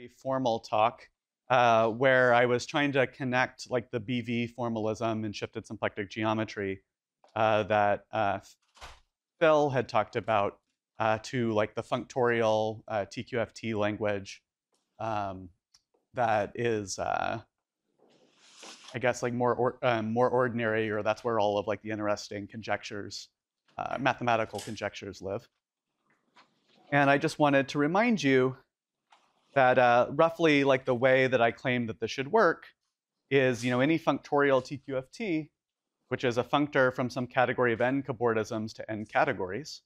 very formal talk where I was trying to connect like the BV formalism and shifted symplectic geometry that Phil had talked about to like the functorial TQFT language um, that is, I guess, like more ordinary, or that's where all of like the interesting conjectures, mathematical conjectures live. And I just wanted to remind you that roughly like the way that I claim that this should work is, any functorial TQFT, which is a functor from some category of n cobordisms to n categories.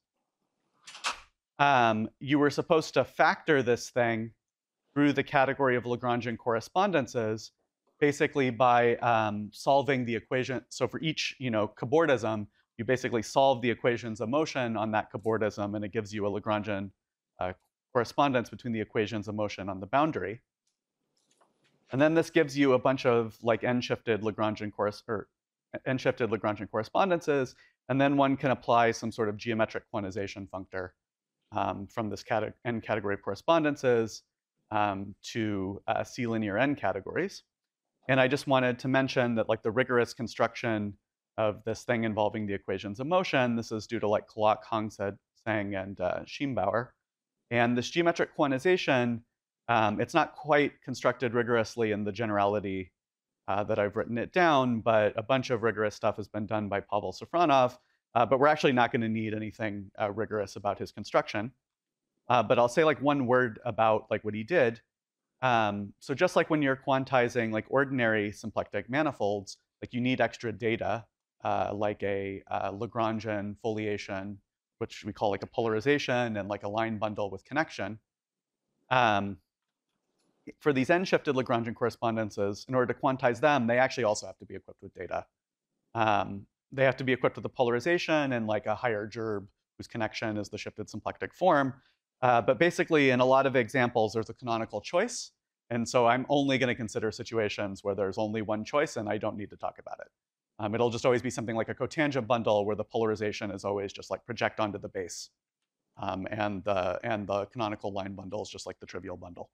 You were supposed to factor this thing through the category of Lagrangian correspondences, basically by solving the equation. So for each, cobordism, you basically solve the equations of motion on that cobordism, and it gives you a Lagrangian correspondence between the equations of motion on the boundary. And then this gives you a bunch of like n-shifted Lagrangian correspondences, and then one can apply some sort of geometric quantization functor from this n category of correspondences to C linear n categories. And I just wanted to mention that like the rigorous construction of this thing involving the equations of motion, this is due to like Klock, Hongsang, and Schiembauer. And this geometric quantization, it's not quite constructed rigorously in the generality that I've written it down, but a bunch of rigorous stuff has been done by Pavel Safronov, but we're actually not going to need anything rigorous about his construction. But I'll say like one word about like what he did. So just like when you're quantizing like ordinary symplectic manifolds, like you need extra data, like a Lagrangian foliation, which we call like a polarization, and like a line bundle with connection. For these n-shifted Lagrangian correspondences, in order to quantize them, they actually also have to be equipped with data. They have to be equipped with a polarization and like a higher gerb whose connection is the shifted symplectic form. But basically, in a lot of examples, there's a canonical choice. And so I'm only going to consider situations where there's only one choice and I don't need to talk about it. It'll just always be something like a cotangent bundle where the polarization is always just like project onto the base. And the canonical line bundle is just like the trivial bundle.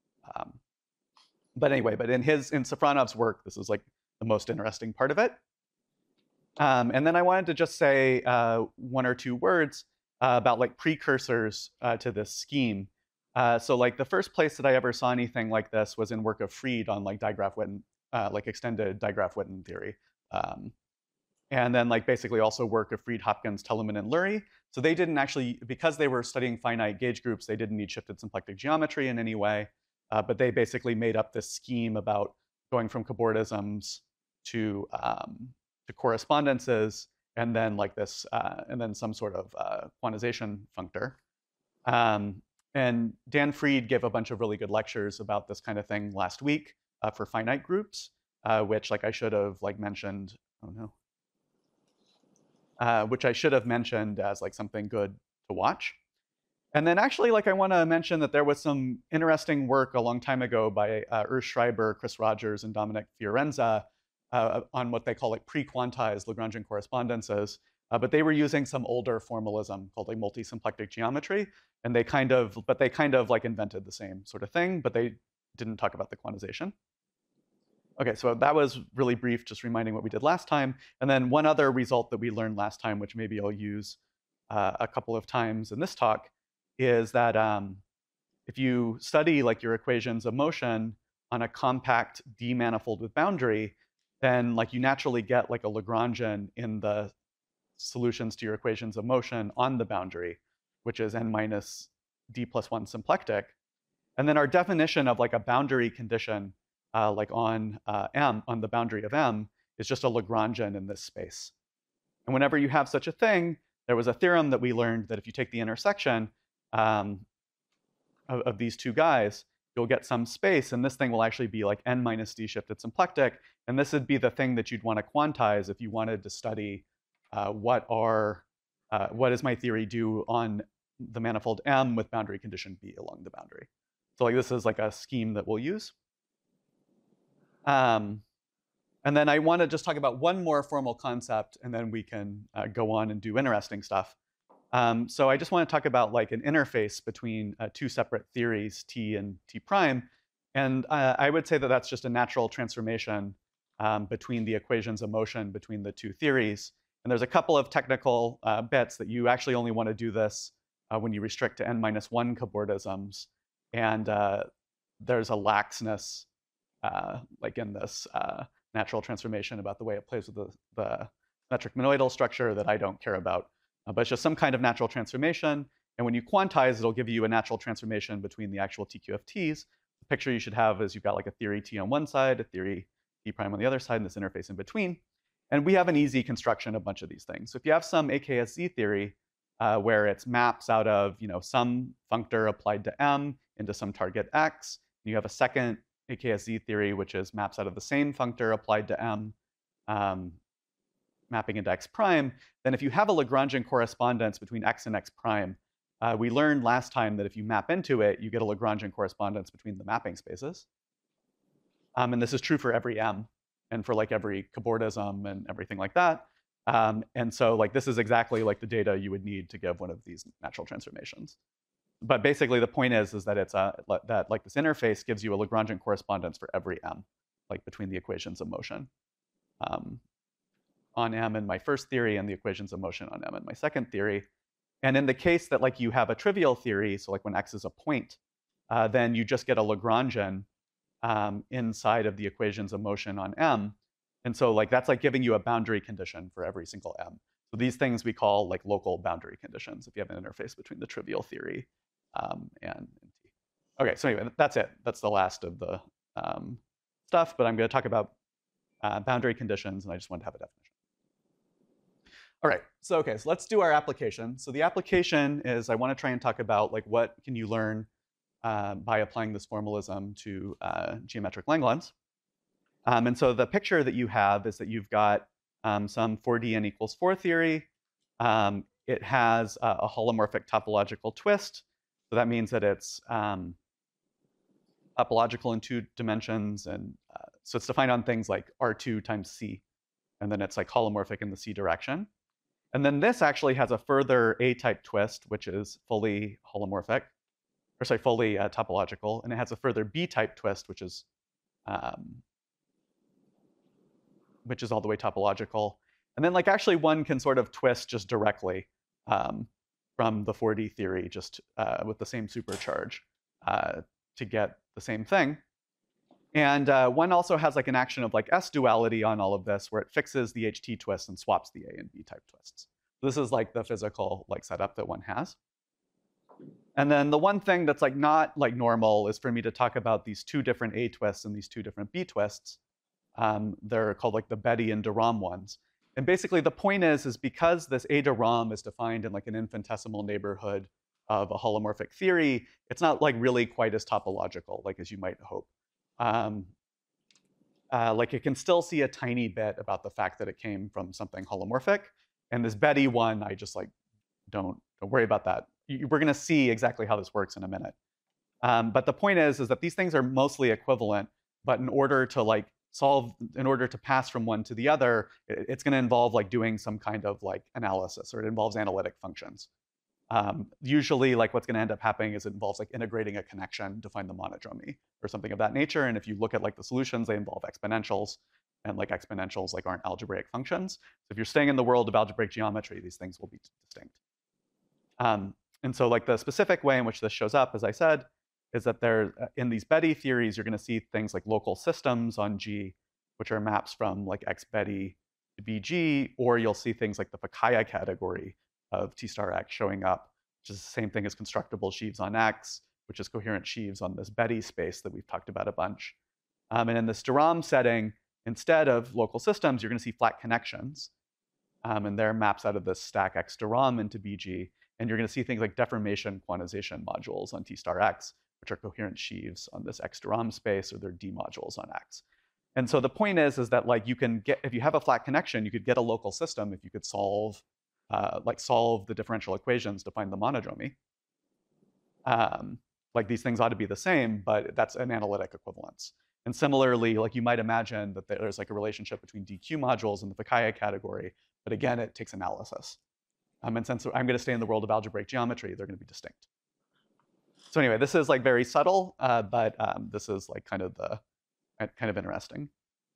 But anyway, in Safronov's work, this is like the most interesting part of it. And then I wanted to just say one or two words about like precursors to this scheme. So like the first place that I ever saw anything like this was in work of Fried on like Digraph-Witten, like extended Digraph-Witten theory. And then like basically also work of Fried, Hopkins, Telemann, and Lurie. So they didn't actually, because they were studying finite gauge groups, they didn't need shifted symplectic geometry in any way. But they basically made up this scheme about going from cobordisms to correspondences, and then like this, and then some sort of quantization functor. And Dan Fried gave a bunch of really good lectures about this kind of thing last week for finite groups, which like I should have like mentioned. Oh no. Which I should have mentioned as like something good to watch. And then actually, like I want to mention that there was some interesting work a long time ago by Urs Schreiber, Chris Rogers, and Dominic Fiorenza on what they call like pre-quantized Lagrangian correspondences. But they were using some older formalism called like multi-symplectic geometry, and they kind of like invented the same sort of thing, but they didn't talk about the quantization. Okay, so that was really brief, just reminding what we did last time. And then one other result that we learned last time, which maybe I'll use a couple of times in this talk, is that if you study like your equations of motion on a compact D manifold with boundary, then like you naturally get like a Lagrangian in the solutions to your equations of motion on the boundary, which is n minus D plus 1 symplectic. And then our definition of like a boundary condition like on M, on the boundary of M, is just a Lagrangian in this space. And whenever you have such a thing, there was a theorem that we learned that if you take the intersection of these two guys, you'll get some space, and this thing will actually be like n minus D shifted symplectic, and this would be the thing that you'd want to quantize if you wanted to study what does my theory do on the manifold M with boundary condition B along the boundary. So like this is like a scheme that we'll use. And then I want to just talk about one more formal concept, and then we can go on and do interesting stuff. So I just want to talk about like an interface between two separate theories, T and T prime. And I would say that that's just a natural transformation between the equations of motion between the two theories. And there's a couple of technical bits that you actually only want to do this when you restrict to n-1 cobordisms. And there's a laxness like in this natural transformation about the way it plays with the metric monoidal structure that I don't care about. But it's just some kind of natural transformation. And when you quantize, it'll give you a natural transformation between the actual TQFTs. The picture you should have is you've got like a theory T on one side, a theory T prime on the other side, and this interface in between. And we have an easy construction of a bunch of these things. So if you have some AKSZ theory where it's maps out of some functor applied to M into some target X, and you have a second AKSZ theory which is maps out of the same functor applied to M, mapping into X prime, then if you have a Lagrangian correspondence between X and X prime, we learned last time that if you map into it, you get a Lagrangian correspondence between the mapping spaces. And this is true for every M and for like every cobordism and everything like that. And so like this is exactly like the data you would need to give one of these natural transformations. But basically the point is that it's that like this interface gives you a Lagrangian correspondence for every M, like between the equations of motion. On M in my first theory and the equations of motion on M in my second theory. And in the case that like you have a trivial theory, so like when X is a point, then you just get a Lagrangian inside of the equations of motion on M. And so like that's like giving you a boundary condition for every single M. So these things we call like local boundary conditions if you have an interface between the trivial theory and T. Okay, so anyway, that's it. That's the last of the stuff, but I'm going to talk about boundary conditions, and I just wanted to have a definition. All right, so let's do our application. So the application is I want to try and talk about like what can you learn by applying this formalism to geometric Langlands. And so the picture that you have is that you've got some 4D n equals 4 theory. It has a holomorphic topological twist. So that means that it's topological in 2 dimensions. And so it's defined on things like R2 times C. And then it's like holomorphic in the C direction. And then this actually has a further A-type twist, which is fully holomorphic, or sorry, fully topological. And it has a further B-type twist, which is all the way topological. And then like actually one can sort of twist just directly from the 4D theory, just with the same supercharge to get the same thing. And one also has like an action of like S duality on all of this, where it fixes the HT twist and swaps the A and B type twists. This is like the physical like setup that one has. And then the one thing that's like not like normal is for me to talk about these 2 different A twists and these 2 different B twists. They're called like the Betti and de Rham ones. And basically the point is because this A de Rham is defined in like an infinitesimal neighborhood of a holomorphic theory, it's not like really quite as topological like as you might hope. Like it can still see a tiny bit about the fact that it came from something holomorphic. And this Betti one, I just like, don't worry about that. We're gonna see exactly how this works in a minute. But the point is that these things are mostly equivalent, but in order to pass from one to the other, it's gonna involve like doing some kind of like analysis, or it involves analytic functions. Usually like what's gonna end up happening is it involves like integrating a connection to find the monodromy or something of that nature. And if you look at like the solutions, they involve exponentials, and like exponentials like aren't algebraic functions. So if you're staying in the world of algebraic geometry, these things will be distinct. And so like the specific way in which this shows up, as I said, is that there in these Betti theories, you're gonna see things like local systems on G, which are maps from like X Betti to BG, or you'll see things like the Fukaya category of T star X showing up, which is the same thing as constructible sheaves on X, which is coherent sheaves on this Betti space that we've talked about a bunch. And in this de Rham setting, instead of local systems, you're going to see flat connections. And they're maps out of this stack X de Rham into BG. And you're going to see things like deformation quantization modules on T star X, which are coherent sheaves on this X de Rham space, or they're D modules on X. And so the point is that like you can get, if you have a flat connection, you could get a local system if you could solve the differential equations to find the monodromy. Like these things ought to be the same, but that's an analytic equivalence. And similarly, like you might imagine that there's like a relationship between DQ modules in the Fukaya category, but again, it takes analysis. And since I'm going to stay in the world of algebraic geometry, they're going to be distinct. So anyway, this is like very subtle, but this is like kind of interesting.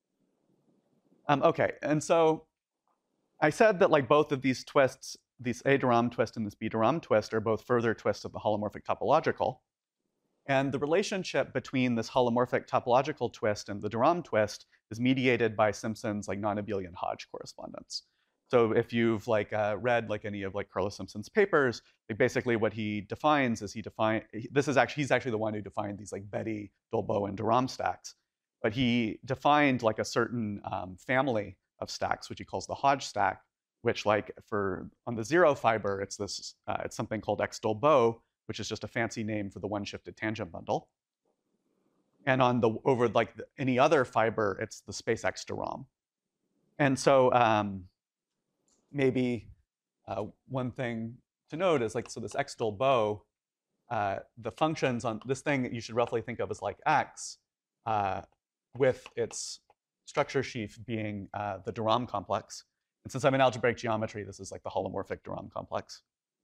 Okay, and so I said that like both of these twists, this A de Rham twist and this B de Rham twist, are both further twists of the holomorphic topological. And the relationship between this holomorphic topological twist and the de Rham twist is mediated by Simpson's like non-abelian Hodge correspondence. So if you've like read like any of like Carlos Simpson's papers, like basically what he defines is he's actually the one who defined these like Betti, Dolbeault, and de Rham stacks. But he defined like a certain family of stacks, which he calls the Hodge stack, which like on the zero fiber, it's something called X Dolbeault, which is just a fancy name for the one-shifted tangent bundle. And over any other fiber, it's the space X de Rham. And so maybe one thing to note is like, so this X Dolbeault, the functions on this thing you should roughly think of as like X, with its structure sheaf being the de Rham complex. And since I'm in algebraic geometry, this is like the holomorphic de Rham complex.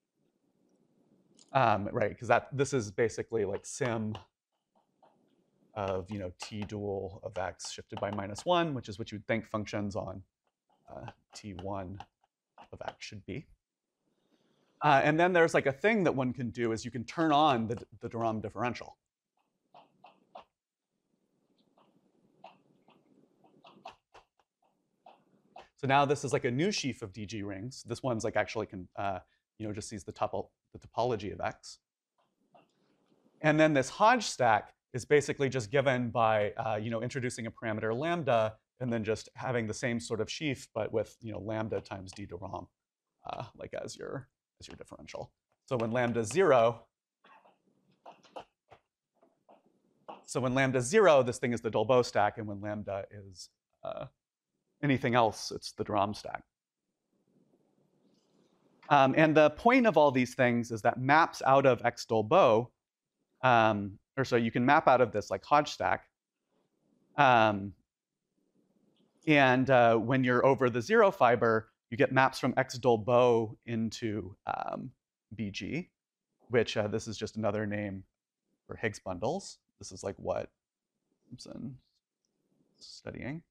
Right, because this is basically like sim of t dual of X shifted by -1, which is what you'd think functions on T1 of X should be. And then there's like a thing that one can do is you can turn on the de Rham differential. So now this is like a new sheaf of DG rings. This one's like actually just sees the topology of X. And then this Hodge stack is basically just given by introducing a parameter lambda and then just having the same sort of sheaf, but with lambda times d de Rham, like as your differential. So when lambda is 0, this thing is the Dolbeault stack, and when lambda is anything else, it's the de Rham stack. And the point of all these things is that maps out of X Dolbeault, or so you can map out of this like Hodge stack. And when you're over the zero fiber, you get maps from X Dolbeault into BG, which this is just another name for Higgs bundles. This is like what Simpson is studying.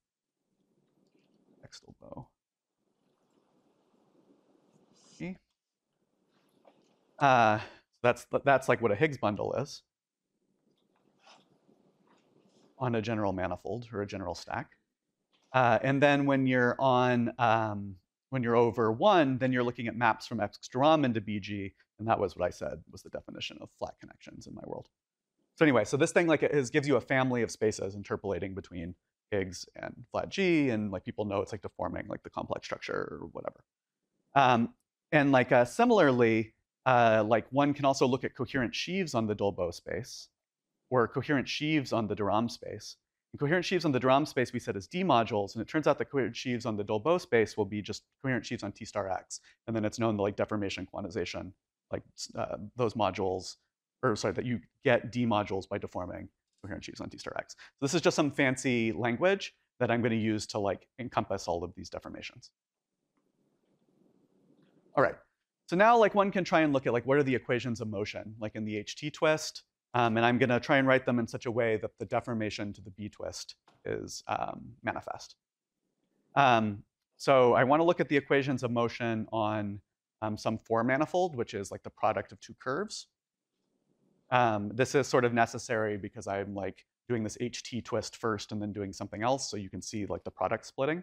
X Dolbeault. That's like what a Higgs bundle is on a general manifold or a general stack. And then when you're over 1, then you're looking at maps from X de Rham into BG, and that was what I said was the definition of flat connections in my world. So anyway, so this thing gives you a family of spaces interpolating between Higgs and flat G, and like people know it's like deforming like the complex structure or whatever. And like similarly, like one can also look at coherent sheaves on the Dolbeault space, or coherent sheaves on the de Rham space. And coherent sheaves on the de Rham space we said is D modules, and it turns out that coherent sheaves on the Dolbeault space will be just coherent sheaves on T star X, and then it's known the like deformation quantization, like those modules, or sorry, that you get D modules by deforming coherent sheaves on T star X. So this is just some fancy language that I'm going to use to like encompass all of these deformations. All right, so now like one can try and look at like what are the equations of motion, like in the HT twist, and I'm going to try and write them in such a way that the deformation to the B twist is manifest. So I want to look at the equations of motion on some 4 manifold, which is like the product of 2 curves. This is sort of necessary because I'm like doing this HT twist first and then doing something else, so you can see like the product splitting.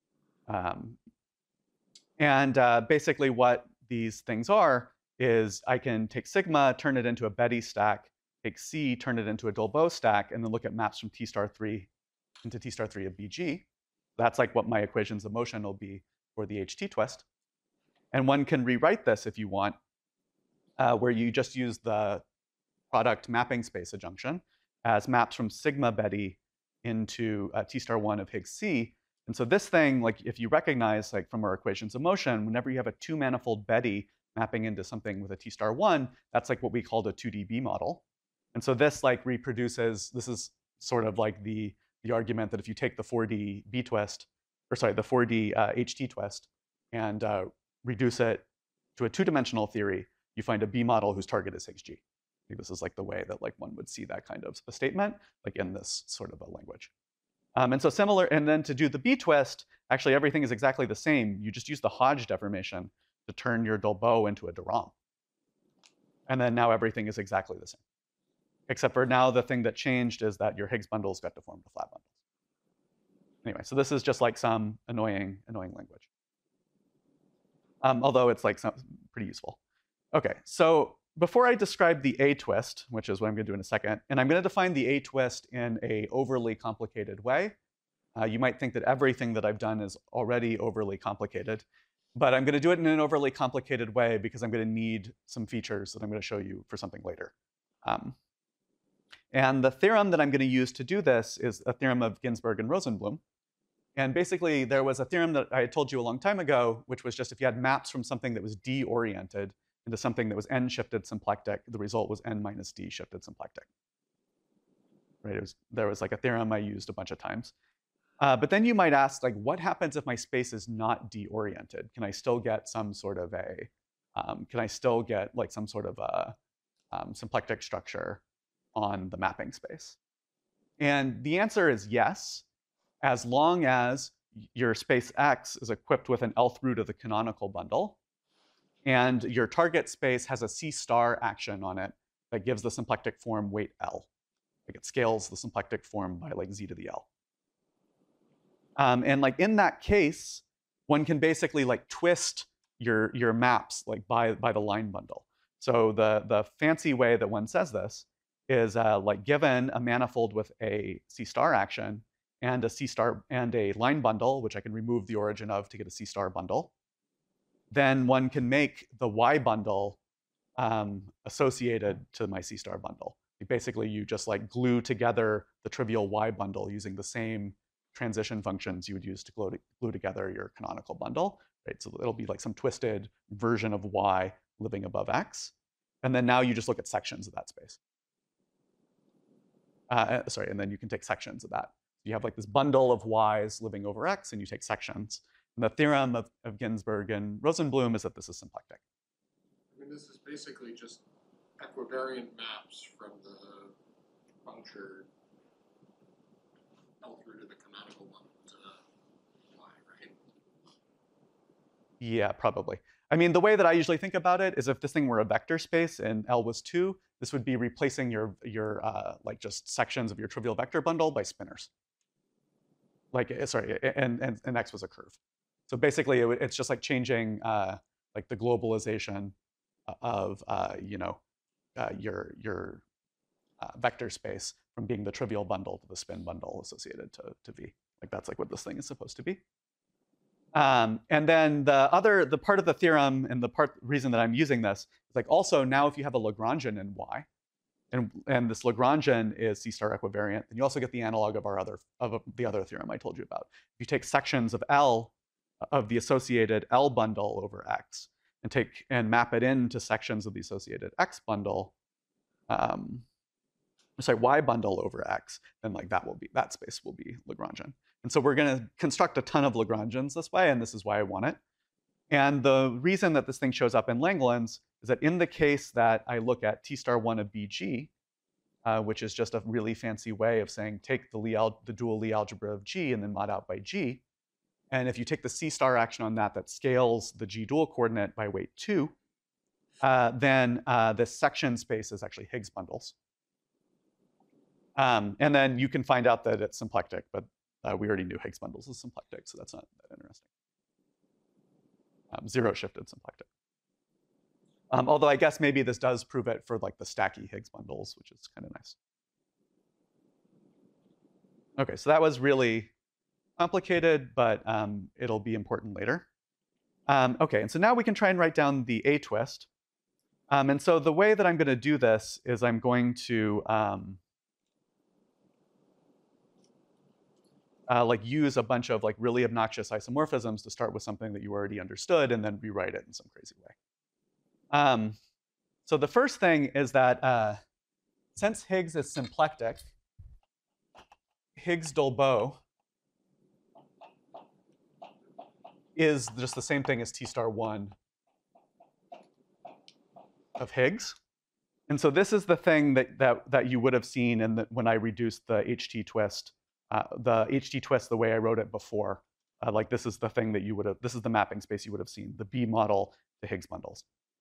Basically what these things are is I can take sigma, turn it into a Betti stack, take C, turn it into a Dolbeault stack, and then look at maps from T star 3 into T star 3 of BG. That's like what my equations of motion will be for the HT twist. And one can rewrite this if you want, where you just use the product mapping space adjunction as maps from sigma Betti into T star 1 of Higgs C. And so this thing, like if you recognize like from our equations of motion, whenever you have a 2-manifold Betti mapping into something with a T star 1, that's like what we called a 2D B model. And so this like reproduces, this is sort of like the argument that if you take the 4D B twist, or sorry, the 4D HT twist and reduce it to a two-dimensional theory, you find a B model whose target is Higgs G. I think this is like the way that like one would see that kind of a statement, like in this sort of a language. And so similar, and then to do the B-twist, actually everything is exactly the same. You just use the Hodge deformation to turn your Dolbeau into a de Rham. And then now everything is exactly the same. Except for now the thing that changed is that your Higgs bundles got deformed to flat bundles. Anyway, so this is just like some annoying language. Although it's like pretty useful. Okay, so before I describe the A-twist, which is what I'm going to do in a second, and I'm going to define the A-twist in an overly complicated way. You might think that everything that I've done is already overly complicated, but I'm going to do it in an overly complicated way because I'm going to need some features that I'm going to show you for something later. And the theorem that I'm going to use to do this is a theorem of Ginzburg and Rosenblum. And basically, there was a theorem that I had told you a long time ago, which was just if you had maps from something that was D-oriented into something that was n-shifted symplectic, the result was n minus d shifted symplectic. Right? There was like a theorem I used a bunch of times. But then you might ask, like, what happens if my space is not D-oriented? Can I still get some sort of a, symplectic structure on the mapping space? And the answer is yes, as long as your space X is equipped with an Lth root of the canonical bundle, and your target space has a C star action on it that gives the symplectic form weight L. Like it scales the symplectic form by like Z to the L. And like in that case, one can basically like twist your maps like by the line bundle. So the fancy way that one says this is like given a manifold with a C star action and a C star and a line bundle, which I can remove the origin of to get a C star bundle, then one can make the Y bundle associated to my C star bundle. Basically, you just like glue together the trivial Y bundle using the same transition functions you would use to glue together your canonical bundle, right? So it'll be like some twisted version of Y living above X. And then now you just look at sections of that space. And then you can take sections of that. You have like this bundle of Ys living over X, and you take sections. And the theorem of Ginzburg and Rosenblum is that this is symplectic. I mean, this is basically just equivariant maps from the punctured L through to the canonical one to Y, right? Yeah, probably. I mean, the way that I usually think about it is if this thing were a vector space and L was 2, this would be replacing your like just sections of your trivial vector bundle by spinors. Like, sorry, and X was a curve. So basically, it's just like changing like the globalization of your vector space from being the trivial bundle to the spin bundle associated to V. Like that's like what this thing is supposed to be. And then the part of the theorem and the reason that I'm using this is like also now if you have a Lagrangian in Y, and this Lagrangian is C star equivariant, then you also get the analog of the other theorem I told you about. If you take sections of L of the associated L bundle over X and map it into sections of the associated X bundle, Y bundle over X, then like that space will be Lagrangian. And so we're going to construct a ton of Lagrangians this way, and this is why I want it. And the reason that this thing shows up in Langlands is that in the case that I look at T star 1 of BG, which is just a really fancy way of saying take the dual Lie algebra of G and then mod out by G. And if you take the C star action on that scales the G dual coordinate by weight 2, then this section space is actually Higgs bundles. And then you can find out that it's symplectic, but we already knew Higgs bundles is symplectic, so that's not that interesting. Zero shifted symplectic. Although I guess maybe this does prove it for like the stacky Higgs bundles, which is kind of nice. Okay, so that was really complicated, but it'll be important later. Okay, and so now we can try and write down the A-twist. And so the way that I'm going to do this is I'm going to like use a bunch of like really obnoxious isomorphisms to start with something that you already understood and then rewrite it in some crazy way. So the first thing is that since Higgs is symplectic, Higgs Dolbeau is just the same thing as T star 1 of Higgs. And so this is the thing that you would have seen when I reduced the HT twist, the way I wrote it before. Like this is the thing that you would have, this is the mapping space you would have seen, the B model to Higgs bundles.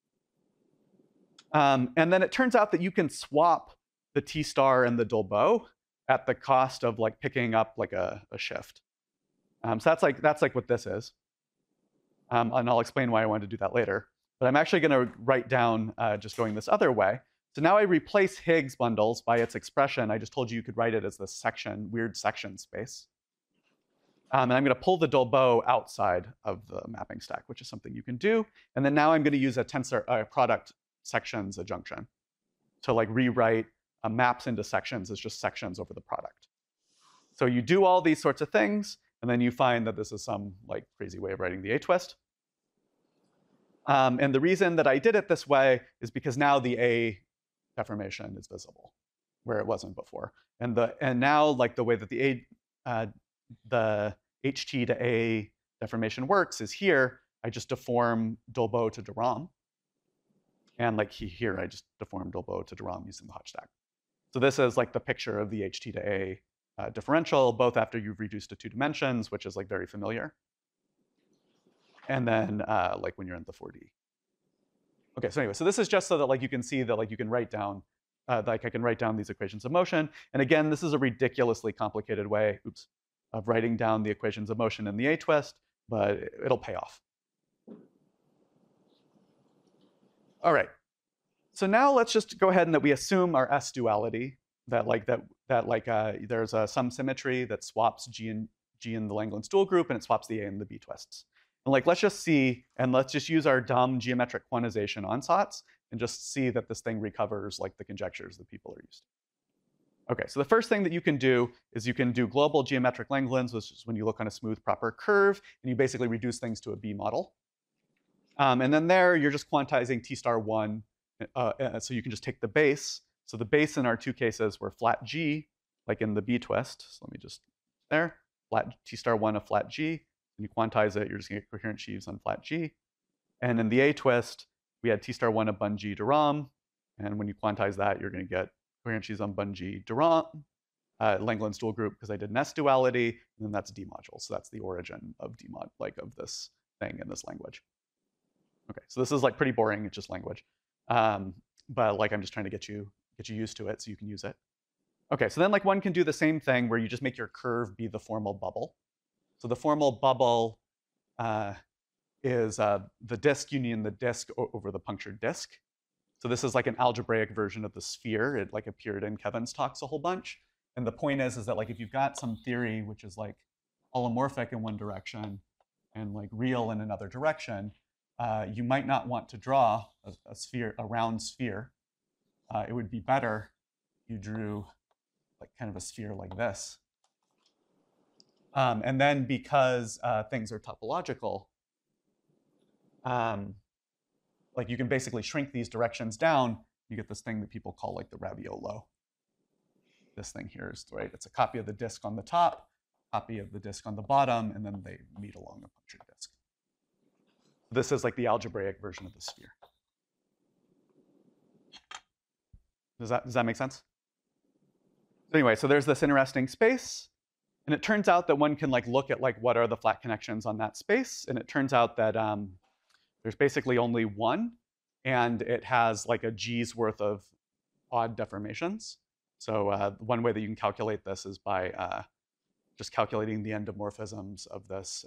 And then it turns out that you can swap the T star and the Dolbeau at the cost of like picking up like a shift. So that's like what this is. And I'll explain why I wanted to do that later. But I'm actually going to write down just going this other way. So now I replace Higgs bundles by its expression. I just told you could write it as this weird section space. And I'm going to pull the Dolbeau outside of the mapping stack, which is something you can do. And then now I'm going to use a product sections adjunction to like rewrite maps into sections as just sections over the product. So you do all these sorts of things, and then you find that this is some like crazy way of writing the A-twist. And the reason that I did it this way is because now the A deformation is visible, where it wasn't before. And now like the way that the HT to A deformation works is here, I just deform Dolbeau to de Rham. And like here, I just deform Dolbeau to de Rham using the Hotch stack. So this is like the picture of the HT to A differential, both after you've reduced to 2 dimensions, which is like very familiar, and then like when you're in the 4D. Okay, so anyway, so this is just so that like you can see that like you can write down, like I can write down these equations of motion. And again, this is a ridiculously complicated way, of writing down the equations of motion in the A-twist, but it'll pay off. All right. So now let's just go ahead and that we assume our S duality, that there's some symmetry that swaps G in the Langlands dual group, and it swaps the A and the B twists. And like let's just see, and let's just use our dumb geometric quantization ansatz and just see that this thing recovers like the conjectures that people are used to. Okay, so the first thing that you can do is you can do global geometric Langlands, which is when you look on a smooth proper curve, and you basically reduce things to a B model. And then there, you're just quantizing T star 1. So you can just take the base. So the base in our two cases were flat G, like in the B twist. So let me just, flat T star 1 of flat G. When you quantize it, you're just going to get coherent sheaves on flat G. And in the A twist, we had T star 1 of bun G de Rham. And when you quantize that, you're going to get coherent sheaves on bun G de Rham, Langlands dual group, because I did an S duality, and then that's D module. So that's the origin of D mod, like of this thing in this language. Okay, so this is like pretty boring. It's just language. But like I'm just trying to get you used to it so you can use it. Okay, so then like one can do the same thing where you just make your curve be the formal bubble. So the formal bubble is the disk union the disk over the punctured disk. So this is like an algebraic version of the sphere. It like appeared in Kevin's talks a whole bunch. And the point is that like if you've got some theory which is like holomorphic in one direction and like real in another direction, you might not want to draw a round sphere. It would be better you drew like kind of a sphere like this. And then because things are topological, like you can basically shrink these directions down. You get this thing that people call like the raviolo. This thing here is, right? It's a copy of the disk on the top, copy of the disk on the bottom, and then they meet along a punctured disk. This is like the algebraic version of the sphere. Does that make sense? Anyway, so there's this interesting space, and it turns out that one can like look at like what are the flat connections on that space, and it turns out that there's basically only one, and it has like a G's worth of odd deformations. So one way that you can calculate this is by just calculating the endomorphisms of this.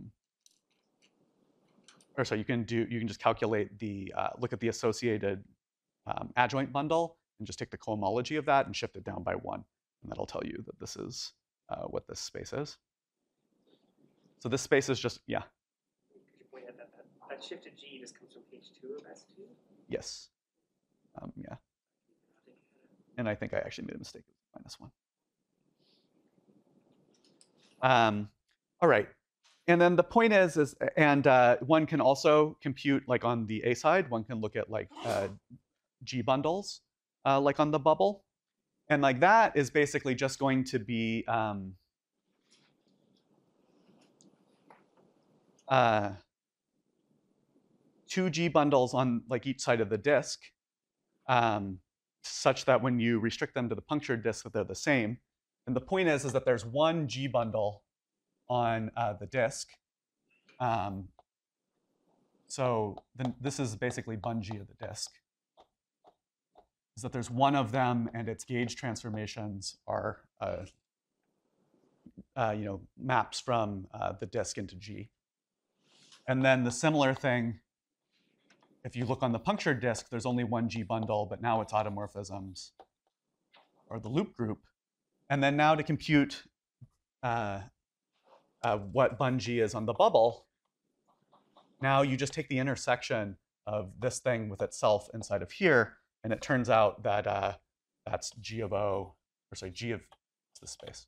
Or so you can just calculate the look at the associated adjoint bundle and just take the cohomology of that and shift it down by 1, and that'll tell you that this is what this space is. So this space is just, yeah. Could you point out that shifted G just comes from H2 of S2? Yes. Yeah. And I think I actually made a mistake with -1. All right. And then the point is and one can also compute like on the A side, one can look at like G bundles like on the bubble. And like that is basically just going to be two G bundles on like each side of the disk. such that when you restrict them to the punctured disk, that they're the same. And the point is that there's one G bundle on the disk. So then this is basically Bun-G of the disk. Is that there's one of them, and its gauge transformations are maps from the disk into G. And then the similar thing, if you look on the punctured disk, there's only one G bundle, but now its automorphisms are the loop group. And then now to compute what Bun-G is on the bubble, now you just take the intersection of this thing with itself inside of here, and it turns out that that's G of O, or sorry, G of this space.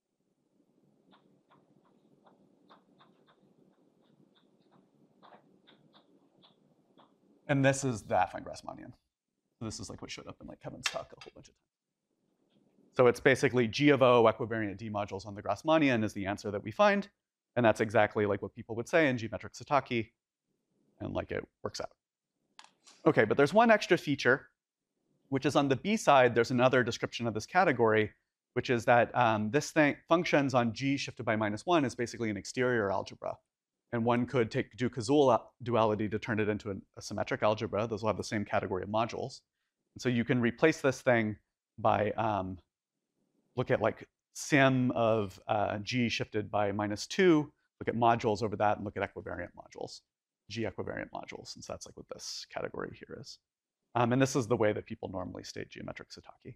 And this is the affine Grassmannian. So this is like what showed up in like Kevin's talk a whole bunch of times. So it's basically G of O equivariant D modules on the Grassmannian is the answer that we find. And that's exactly like what people would say in geometric Satake. And like it works out. Okay, but there's one extra feature, which is on the B side, there's another description of this category, which is that this thing functions on G shifted by -1 is basically an exterior algebra. And one could do Cazul duality to turn it into a symmetric algebra. Those will have the same category of modules. And so you can replace this thing by look at like sim of G shifted by -2, look at modules over that, and look at equivariant modules, G equivariant modules, since that's like what this category here is. And this is the way that people normally state geometric Satake.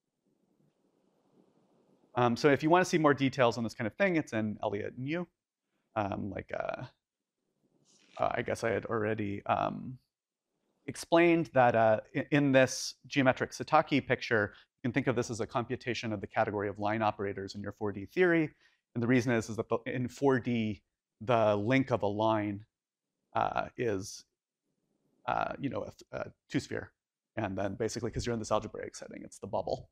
So if you want to see more details on this kind of thing, it's in Elliott and Yu. I guess I had already explained that in this geometric Satake picture, you can think of this as a computation of the category of line operators in your 4D theory. And the reason is that in 4D, the link of a line is a two-sphere. And then basically, because you're in this algebraic setting, it's the bubble.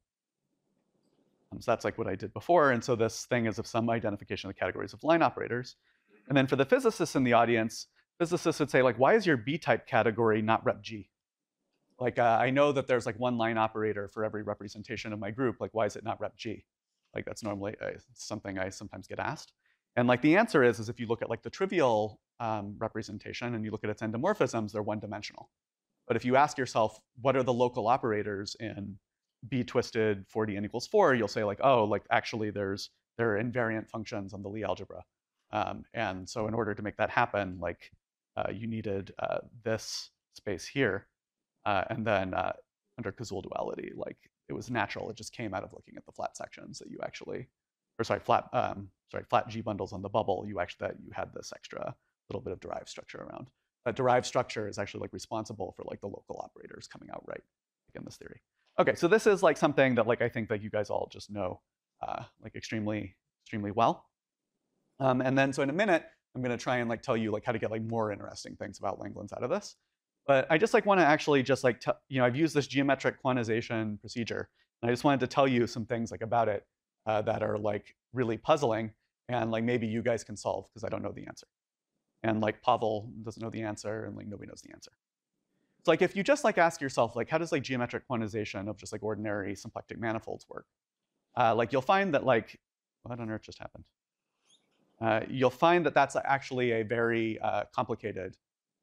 So that's like what I did before. And so this thing is of some identification of the categories of line operators. And then for the physicists in the audience, physicists would say, like, why is your B-type category not rep G? Like, I know that there's like one line operator for every representation of my group. Like, why is it not rep G? Like, that's normally something I sometimes get asked. And like the answer is if you look at like the trivial representation and you look at its endomorphisms, they're one-dimensional. But if you ask yourself, what are the local operators in B twisted 4D n equals 4, you'll say like, oh, like actually there are invariant functions on the Lie algebra. And so in order to make that happen, like you needed this space here. And then under Cazul duality, like it was natural. It just came out of looking at the flat sections that you actually, or sorry, flat G bundles on the bubble. You had this extra little bit of derived structure around. That derived structure is actually like responsible for like the local operators coming out right in this theory. Okay, so this is like something that like I think that you guys all just know like extremely well. And then so in a minute, I'm going to try and like tell you like how to get like more interesting things about Langlands out of this. But I just like want to actually just like I've used this geometric quantization procedure, and I just wanted to tell you some things like about it that are like really puzzling, and like maybe you guys can solve because I don't know the answer. And like Pavel doesn't know the answer, and like nobody knows the answer. So like if you just like ask yourself like how does like geometric quantization of just like ordinary symplectic manifolds work? Like you'll find that like what on earth just happened? You'll find that that's actually a very complicated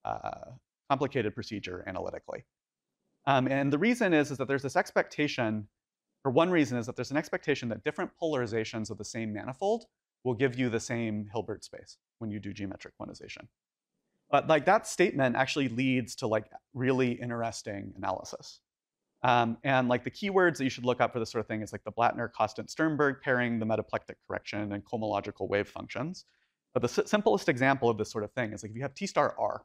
procedure analytically. And the reason is that there's this expectation, or one reason is that there's an expectation that different polarizations of the same manifold will give you the same Hilbert space when you do geometric quantization. But like that statement actually leads to like really interesting analysis. And like the keywords that you should look up for this sort of thing is like the Blattner-Costant-Sternberg pairing, the metaplectic correction, and cohomological wave functions. But the simplest example of this sort of thing is like if you have T star R.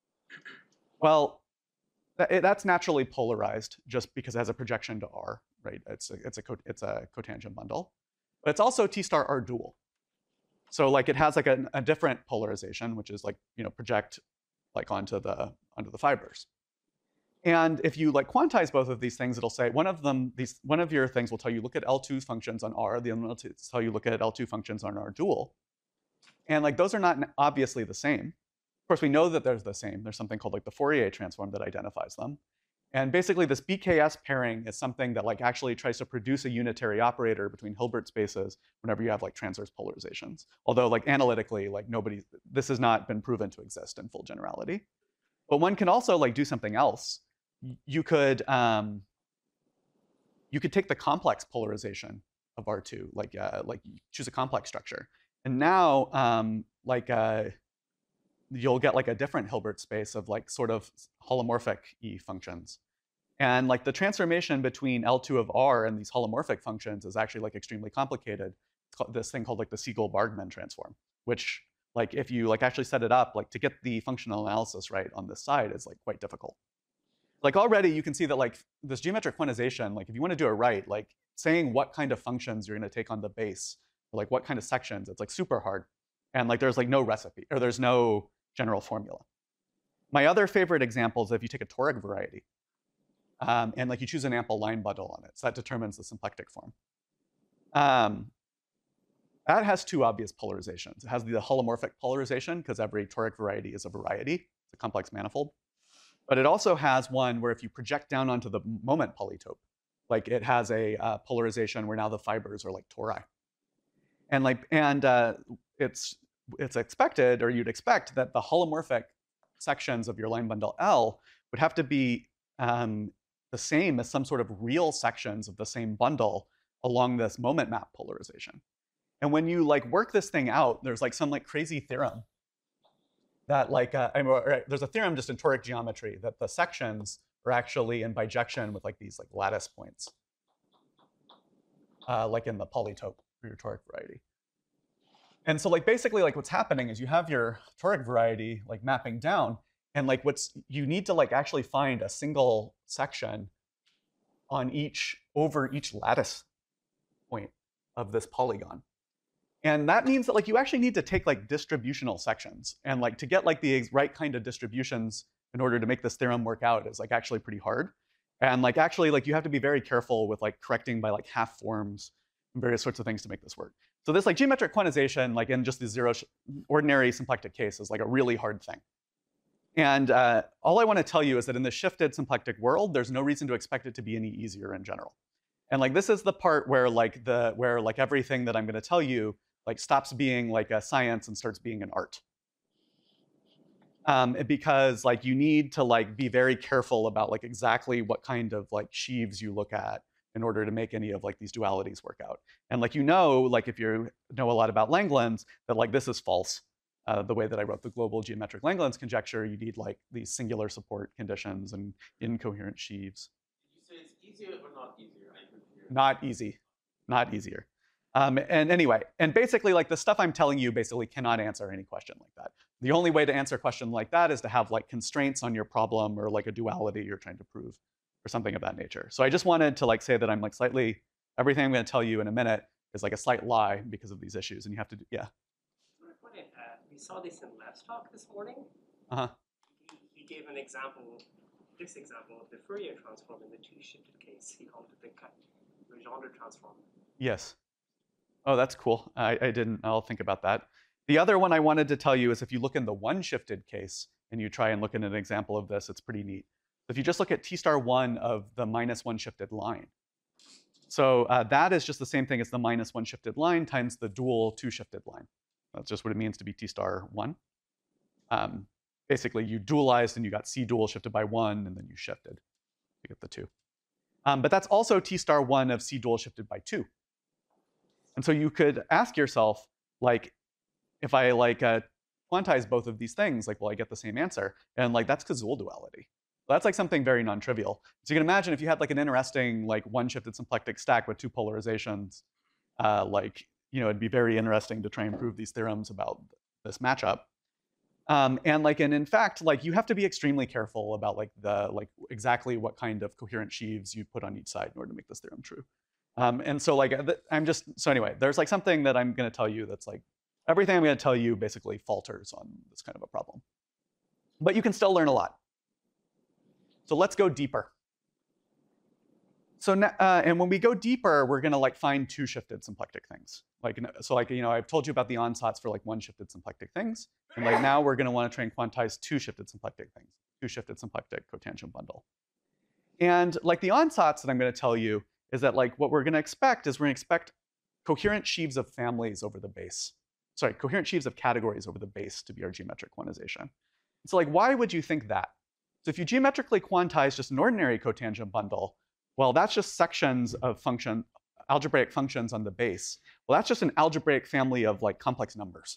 Well, that's naturally polarized just because it has a projection to R, right? It's a cotangent bundle. But it's also T star R dual. So like it has like a different polarization, which is like project like onto the fibers. And if you like quantize both of these things, it'll say one of your things will tell you look at L2 functions on R, the other one will tell you look at L2 functions on R dual. And like those are not obviously the same. Of course, we know that they're the same. There's something called like the Fourier transform that identifies them. And basically this BKS pairing is something that like actually tries to produce a unitary operator between Hilbert spaces whenever you have like transverse polarizations. Although like analytically, like this has not been proven to exist in full generality. But one can also like do something else. You could take the complex polarization of R2, like choose a complex structure. And now you'll get like a different Hilbert space of like sort of holomorphic E functions. And like the transformation between L2 of R and these holomorphic functions is actually like extremely complicated. It's called this thing called like the Siegel-Bargmann transform, which like if you like actually set it up, like to get the functional analysis right on this side is like quite difficult. Like already you can see that like this geometric quantization, like if you want to do it right, like saying what kind of functions you're going to take on the base, or like what kind of sections, it's like super hard. And like there's like no recipe, or there's no general formula. My other favorite example is if you take a toric variety and like you choose an ample line bundle on it. So that determines the symplectic form. That has two obvious polarizations. It has the holomorphic polarization because every toric variety is a variety. It's a complex manifold. But it also has one where if you project down onto the moment polytope, like it has a polarization where now the fibers are like tori. And it's expected, or you'd expect, that the holomorphic sections of your line bundle L would have to be the same as some sort of real sections of the same bundle along this moment map polarization. And when you like work this thing out, there's like some like crazy theorem that like there's a theorem just in toric geometry that the sections are actually in bijection with like these like lattice points, like in the polytope for your toric variety. And so like basically like what's happening is you have your toric variety like mapping down, and like you need to like actually find a single section on over each lattice point of this polygon. And that means that like you actually need to take like distributional sections, and like to get like the right kind of distributions in order to make this theorem work out is like actually pretty hard. And like actually like you have to be very careful with like correcting by like half forms and various sorts of things to make this work. So this like geometric quantization, like in just the ordinary symplectic case, is like a really hard thing. And all I want to tell you is that in the shifted symplectic world, there's no reason to expect it to be any easier in general. And like this is the part where like everything that I'm going to tell you like stops being like a science and starts being an art. Because like you need to like be very careful about like exactly what kind of like sheaves you look at in order to make any of like these dualities work out. And like like if you know a lot about Langlands, that like this is false. The way that I wrote the global geometric Langlands conjecture, you need like these singular support conditions and incoherent sheaves. Did you say it's easier or not easier? Not easy, not easier. And anyway, and basically like the stuff I'm telling you basically cannot answer any question like that. The only way to answer a question like that is to have like constraints on your problem or like a duality you're trying to prove or something of that nature. So I just wanted to like say that I'm like everything I'm going to tell you in a minute is like a slight lie because of these issues, and you have to do, yeah. We saw this in Lab's talk this morning. Uh-huh. He gave an example, this example of the Fourier transform in the two-shifted case. He called it the Legendre transform. Yes. Oh, that's cool. I'll think about that. The other one I wanted to tell you is if you look in the one-shifted case and you try and look at an example of this, it's pretty neat. If you just look at T star 1 of the -1 shifted line. So that is just the same thing as the -1 shifted line times the dual 2 shifted line. That's just what it means to be T star 1. Basically, you dualized and you got C dual shifted by 1, and then you shifted to get the 2. But that's also T star 1 of C dual shifted by 2. And so you could ask yourself, like, if I like quantize both of these things, like, will I get the same answer? And like that's Cazul duality. So that's like something very non-trivial. So you can imagine if you had like an interesting like one-shifted symplectic stack with two polarizations, it'd be very interesting to try and prove these theorems about this matchup. And in fact, like you have to be extremely careful about like exactly what kind of coherent sheaves you put on each side in order to make this theorem true. And so like anyway, there's like something that I'm going to tell you that's like everything I'm going to tell you basically falters on this kind of a problem. But you can still learn a lot. So let's go deeper. So now, and when we go deeper, we're going to like find two shifted symplectic things. I've told you about the ansatz for like one shifted symplectic things, and like now we're going to want to try and quantize two shifted symplectic things, two shifted symplectic cotangent bundle. And like the ansatz that I'm going to tell you is that like what we're going to expect is we're going to expect coherent sheaves of families over the base. Sorry, coherent sheaves of categories over the base to be our geometric quantization. So like, why would you think that? So if you geometrically quantize just an ordinary cotangent bundle, well, that's just sections of algebraic functions on the base. Well, that's just an algebraic family of like complex numbers.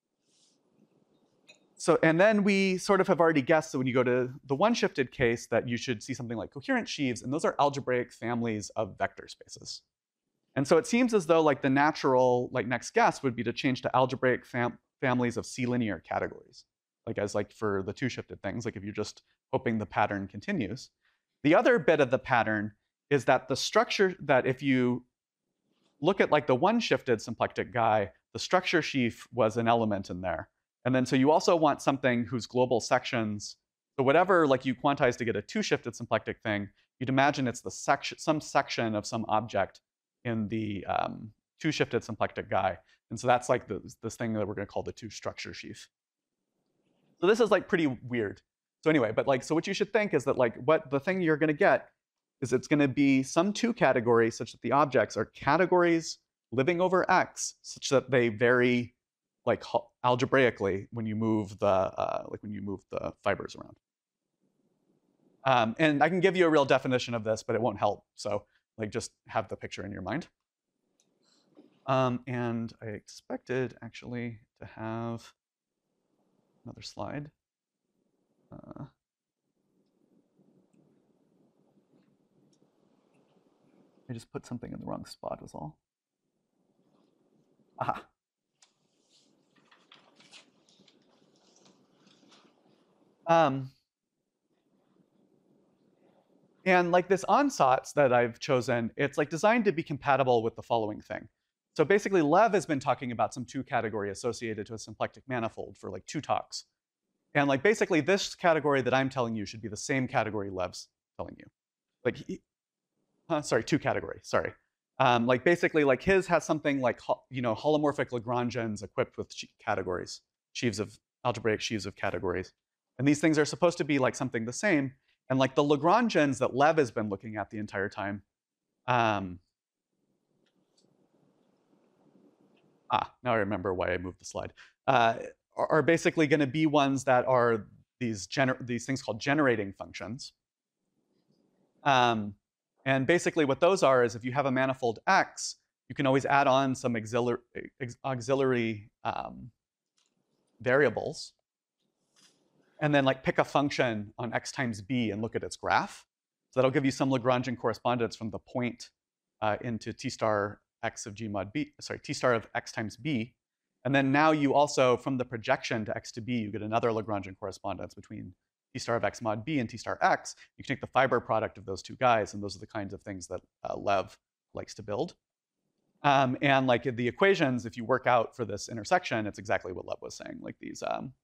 So, and then we sort of have already guessed that when you go to the one-shifted case that you should see something like coherent sheaves, and those are algebraic families of vector spaces. And so it seems as though like the natural like next guess would be to change to algebraic families of C-linear categories, like as like for the two-shifted things, like if you're just hoping the pattern continues. The other bit of the pattern is that the structure that if you look at like the one-shifted symplectic guy, the structure sheaf was an element in there. And then so you also want something whose global sections, so whatever like you quantize to get a two-shifted symplectic thing, you'd imagine it's the some section of some object in the two-shifted symplectic guy. And so that's like this thing that we're going to call the two-structure sheaf. So this is like pretty weird. So anyway, but like, so what you should think is that like what the thing you're going to get is it's going to be some two category such that the objects are categories living over X such that they vary like algebraically when you move the fibers around. And I can give you a real definition of this, but it won't help. So like just have the picture in your mind. And I expected actually to have another slide. I just put something in the wrong spot is all. Aha. And like this ansatz that I've chosen, it's like designed to be compatible with the following thing. So basically, Lev has been talking about some two category associated to a symplectic manifold for like 2 talks. And like basically this category that I'm telling you should be the same category Lev's telling you. Like, sorry, 2 category, sorry. Like basically like his has something like, holomorphic Lagrangians equipped with categories, algebraic sheaves of categories. And these things are supposed to be like something the same. And like the Lagrangians that Lev has been looking at the entire time, now I remember why I moved the slide, are basically going to be ones that are these things called generating functions. And basically what those are is if you have a manifold X, you can always add on some auxiliary variables, and then like pick a function on X times B and look at its graph. So that'll give you some Lagrangian correspondence from the point into T star X of G mod B, sorry, T star of X times B. And then now you also, from the projection to X to B, you get another Lagrangian correspondence between T star of X mod B and T star X. You can take the fiber product of those two guys, and those are the kinds of things that Lev likes to build. And like the equations, if you work out for this intersection, it's exactly what Lev was saying, like these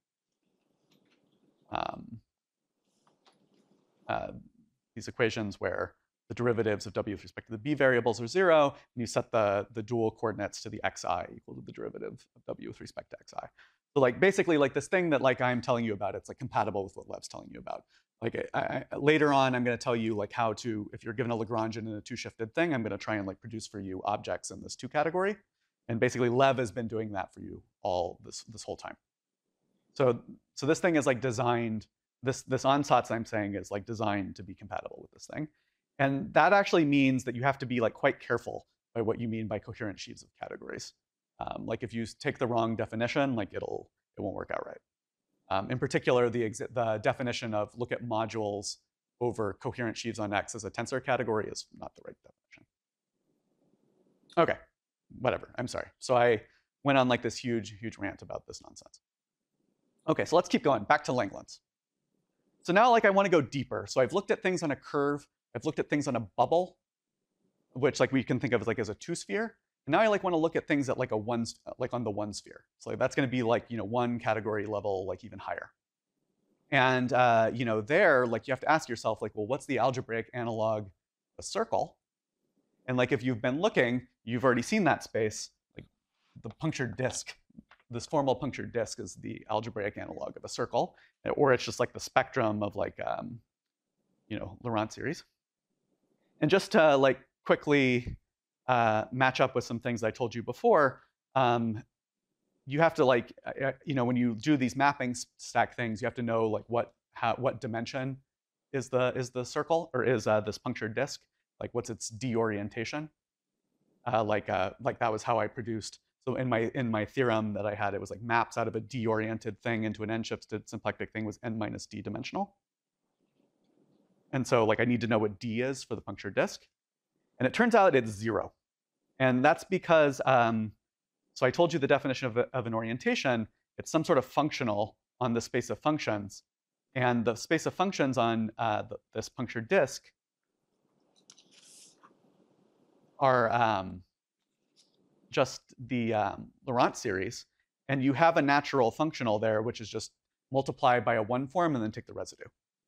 equations where the derivatives of W with respect to the B variables are 0, and you set the dual coordinates to the xi equal to the derivative of W with respect to xi. So like basically like this thing that like I'm telling you about, it's like compatible with what Lev's telling you about. Like later on, I'm going to tell you like how to, if you're given a Lagrangian in a two-shifted thing, I'm going to try and like produce for you objects in this 2 category. And basically Lev has been doing that for you all this whole time. So this thing is like designed, this ansatz I'm saying is like designed to be compatible with this thing. And that actually means that you have to be like quite careful by what you mean by coherent sheaves of categories. Like if you take the wrong definition, like it won't work out right. In particular, the definition of look at modules over coherent sheaves on X as a tensor category is not the right definition. Okay, whatever, I'm sorry. So I went on like this huge rant about this nonsense. Okay, so let's keep going, back to Langlands. So now like I want to go deeper. So I've looked at things on a curve, I've looked at things on a bubble, which like we can think of as like as a 2-sphere. And now I like want to look at things at like on the 1 sphere. So like, that's going to be like 1 category level, like even higher. And there like you have to ask yourself like, well, what's the algebraic analog of a circle? And like if you've been looking, you've already seen that space, like the punctured disk. This formal punctured disk is the algebraic analog of a circle, or it's just like the spectrum of like Laurent series. And just to like quickly match up with some things I told you before, you have to like, when you do these mapping stack things, you have to know like what dimension is the circle, or is this punctured disk, like what's its d orientation. Like that was how I produced. So in my theorem that I had, it was like maps out of a d-oriented thing into an n-shifted symplectic thing was n minus d dimensional. And so like I need to know what d is for the punctured disk. And it turns out it's 0. And that's because, so I told you the definition of an orientation. It's some sort of functional on the space of functions. And the space of functions on this punctured disk are just the Laurent series. And you have a natural functional there, which is just multiply by a 1 form and then take the residue.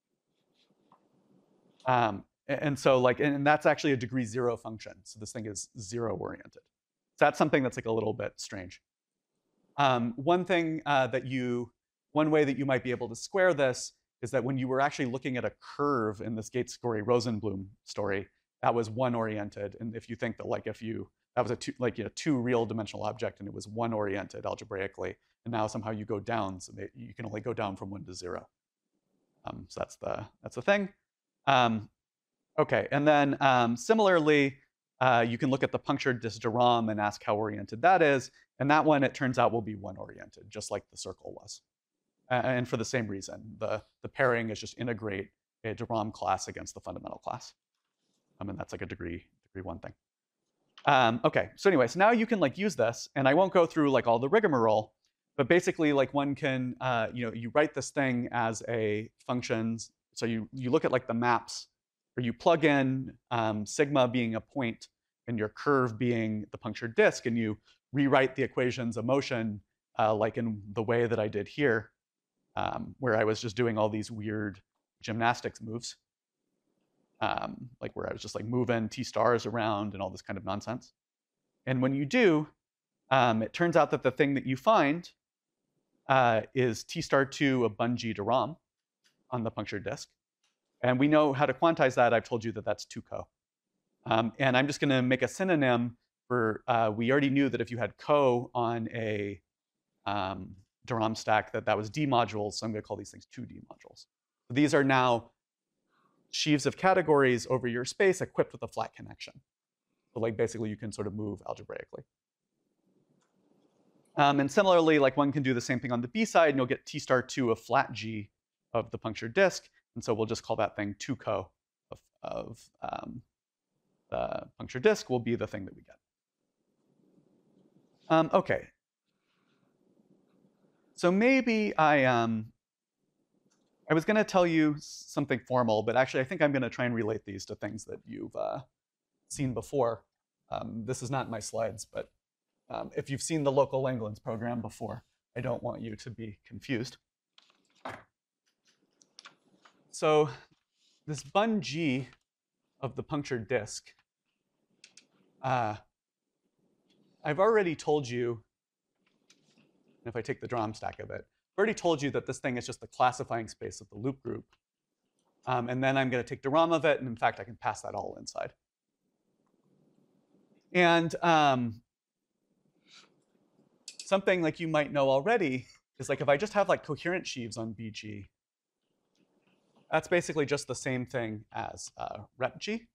And so like, and that's actually a degree 0 function. So this thing is 0 oriented. So that's something that's like a little bit strange. One way that you might be able to square this is that when you were actually looking at a curve in this Gates-Gorey-Rosenblum story, that was 1 oriented. And if you think that like that was a two real dimensional object and it was 1 oriented algebraically, and now somehow you go down, so you can only go down from 1 to 0. So that's the thing. Okay, and then similarly, you can look at the punctured disk de Rham and ask how oriented that is. And that one, it turns out, will be 1 oriented, just like the circle was. And for the same reason, the pairing is just integrate a de Rham class against the fundamental class. And that's like a degree 1 thing. Okay, so anyway, so now you can like use this, and I won't go through like all the rigmarole, but basically like one can, you write this thing as a functions. So you look at like the maps, or you plug in sigma being a point and your curve being the punctured disk, and you rewrite the equations of motion like in the way that I did here, where I was just doing all these weird gymnastics moves, like where I was just like moving t stars around and all this kind of nonsense. And when you do, it turns out that the thing that you find is t star 2 of Bun-G de Rham on the punctured disk. And we know how to quantize that. I've told you that that's 2-co. And I'm just going to make a synonym for, we already knew that if you had co on a de Rham stack, that was D modules. So I'm going to call these things 2D modules. So these are now sheaves of categories over your space equipped with a flat connection. So like basically you can sort of move algebraically. And similarly, like one can do the same thing on the B side, and you'll get t star 2 of flat G of the punctured disk. And so we'll just call that thing 2-co of the punctured disk will be the thing that we get. Okay. So maybe I was going to tell you something formal, but actually I think I'm going to try and relate these to things that you've seen before. This is not my slides, but if you've seen the local Langlands program before, I don't want you to be confused. So this Bun-G of the punctured disk, I've already told you, if I take the de Rham stack of it, I've already told you that this thing is just the classifying space of the loop group. And then I'm going to take de Rham of it, and in fact, I can pass that all inside. And something like you might know already is like if I just have like coherent sheaves on BG, that's basically just the same thing as rep-G,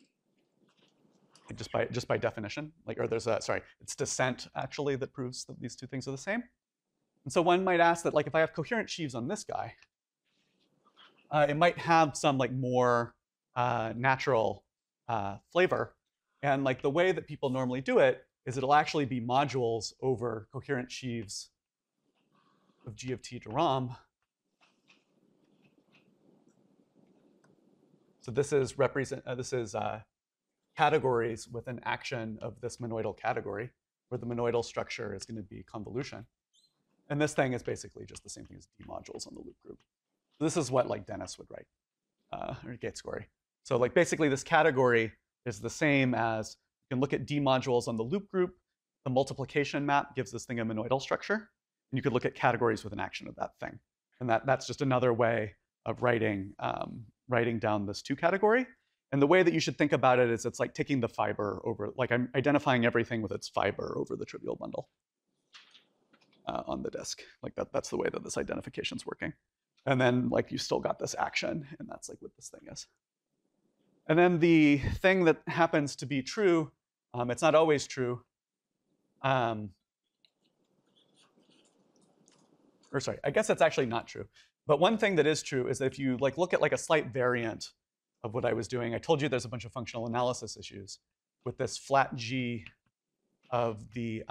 just by definition. Like, or there's a, sorry, it's descent actually that proves that these two things are the same. And so one might ask that, like, if I have coherent sheaves on this guy, it might have some like more natural flavor. And like the way that people normally do it is it'll actually be modules over coherent sheaves of G of t de Rham. So this is categories with an action of this monoidal category, where the monoidal structure is going to be convolution. And this thing is basically just the same thing as D modules on the loop group. So this is what like Dennis would write, or Gates-Gorey. So like basically this category is the same as, you can look at D modules on the loop group. The multiplication map gives this thing a monoidal structure. And you could look at categories with an action of that thing. And that's just another way of writing down this 2 category. And the way that you should think about it is it's like taking the fiber over, like I'm identifying everything with its fiber over the trivial bundle on the disk. Like that's the way that this identification is working. And then like you still got this action, and that's like what this thing is. And then the thing that happens to be true, it's not always true. Or sorry, I guess that's actually not true. But one thing that is true is that if you like look at like a slight variant of what I was doing, I told you there's a bunch of functional analysis issues with this flat G of the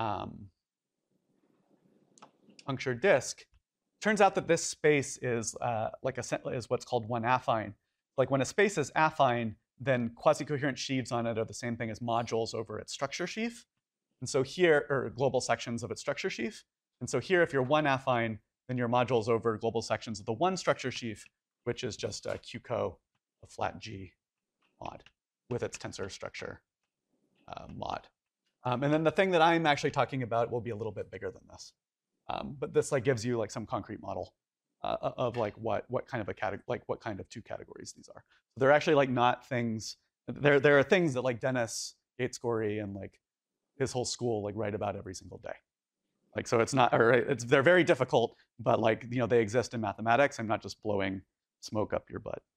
punctured disk. Turns out that this space is is what's called one affine. Like when a space is affine, then quasi-coherent sheaves on it are the same thing as modules over its structure sheaf. And so here, or global sections of its structure sheaf. And so here, if you're one affine, then your modules over global sections of the one structure sheaf, which is just a QCO of flat G mod with its tensor structure mod. And then the thing that I'm actually talking about will be a little bit bigger than this. But this like gives you like some concrete model of like what kind of a category, like what kind of two categories these are. So they're actually like not things. There are things that like Dennis Gatescory and like his whole school like write about every single day. Like so it's not, or they're very difficult, but like you know they exist in mathematics. I'm not just blowing smoke up your butt.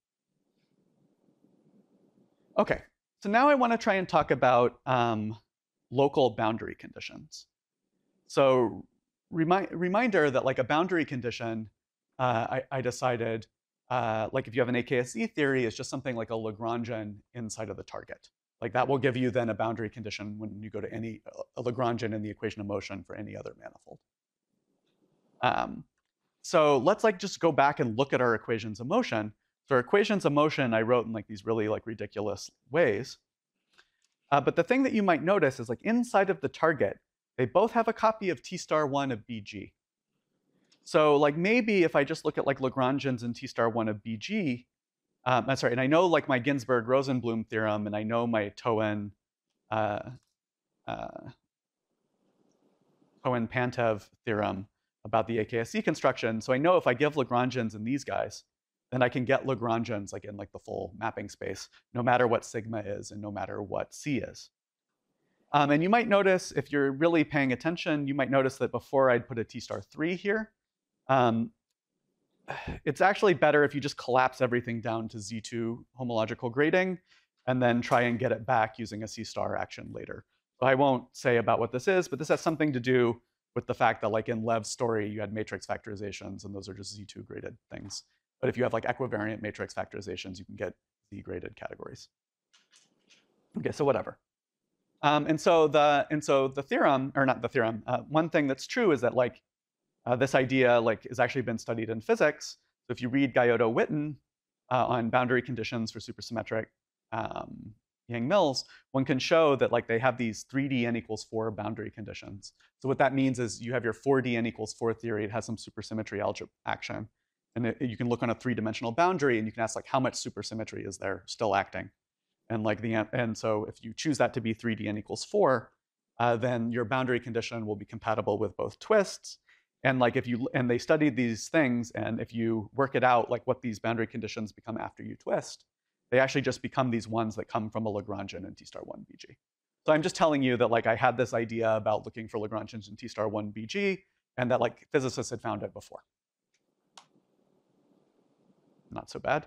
Okay, so now I want to try and talk about local boundary conditions. So reminder that like a boundary condition, I decided like if you have an AKSE theory, it's just something like a Lagrangian inside of the target. Like that will give you then a boundary condition when you go to any a Lagrangian in the equation of motion for any other manifold. So let's like just go back and look at our equations of motion. So our equations of motion I wrote in like these really like ridiculous ways. But the thing that you might notice is like inside of the target, they both have a copy of T star 1 of BG. So like maybe if I just look at like Lagrangians in T star 1 of BG, I'm sorry, and I know like my Ginzburg-Rosenblum theorem, and I know my Cohen-Pantev theorem about the AKSE construction. So I know if I give Lagrangians in these guys, then I can get Lagrangians like in like the full mapping space, no matter what sigma is and no matter what C is. And you might notice, if you're really paying attention, you might notice that before I'd put a T star 3 here, it's actually better if you just collapse everything down to Z2 homological grading and then try and get it back using a C star action later. So I won't say about what this is, but this has something to do with the fact that like in Lev's story, you had matrix factorizations and those are just Z2 graded things. But if you have like equivariant matrix factorizations, you can get Z graded categories. Okay, so whatever. And so the theorem, or not the theorem, one thing that's true is that like this idea like has actually been studied in physics. So if you read Guyotto-Witten on boundary conditions for supersymmetric Yang-Mills, one can show that like they have these 3D n equals 4 boundary conditions. So what that means is you have your 4D n equals 4 theory. It has some supersymmetry algebra action, and you can look on a 3-dimensional boundary and you can ask like how much supersymmetry is there still acting, and like and so if you choose that to be 3D n equals 4, then your boundary condition will be compatible with both twists. And like if you, and they studied these things, and if you work it out, like what these boundary conditions become after you twist, they actually just become these ones that come from a Lagrangian in T star 1 BG. So I'm just telling you that like I had this idea about looking for Lagrangians in T star 1 BG, and that like physicists had found it before. Not so bad.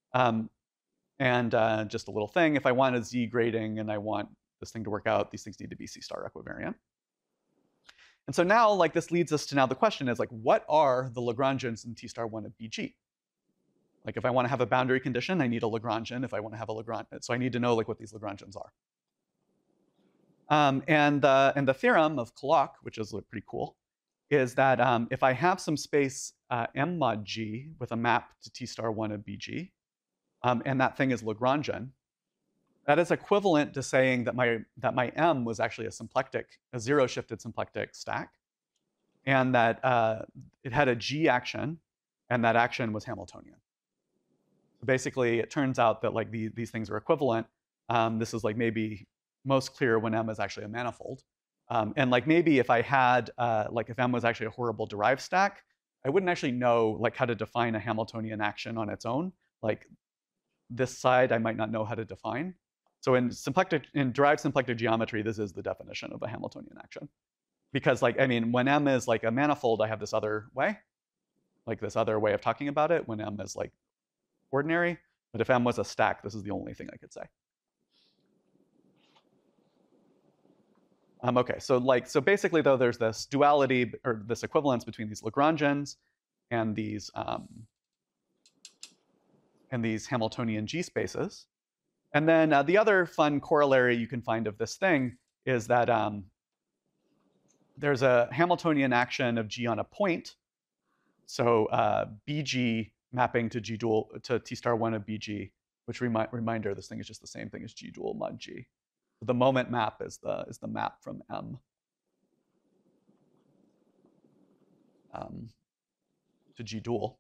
And just a little thing, if I want a Z grading and I want this thing to work out, these things need to be C star equivariant. And so now, like this leads us to now the question is like, what are the Lagrangians in T star 1 of BG? Like if I want to have a boundary condition, I need a Lagrangian. If I want to have a Lagrangian, so I need to know like what these Lagrangians are. And the theorem of Clock, which is pretty cool, is that if I have some space M mod G with a map to T star 1 of BG, and that thing is Lagrangian, that is equivalent to saying that my M was actually a zero-shifted symplectic stack, and that it had a G action, and that action was Hamiltonian. So basically, it turns out that like these things are equivalent. This is like maybe most clear when M is actually a manifold. And like maybe if I had like if M was actually a horrible derived stack, I wouldn't actually know like how to define a Hamiltonian action on its own. Like this side I might not know how to define. So in derived symplectic geometry, this is the definition of a Hamiltonian action. Because like, I mean, when M is like a manifold, I have this other way, like this other way of talking about it when M is like ordinary. But if M was a stack, this is the only thing I could say. Okay, so basically though, there's this duality or this equivalence between these Lagrangians and these Hamiltonian G spaces. And then the other fun corollary you can find of this thing is that there's a Hamiltonian action of G on a point. So BG mapping to G dual to T star 1 of BG, which reminder, this thing is just the same thing as G dual mod G. The moment map is the map from M to G dual.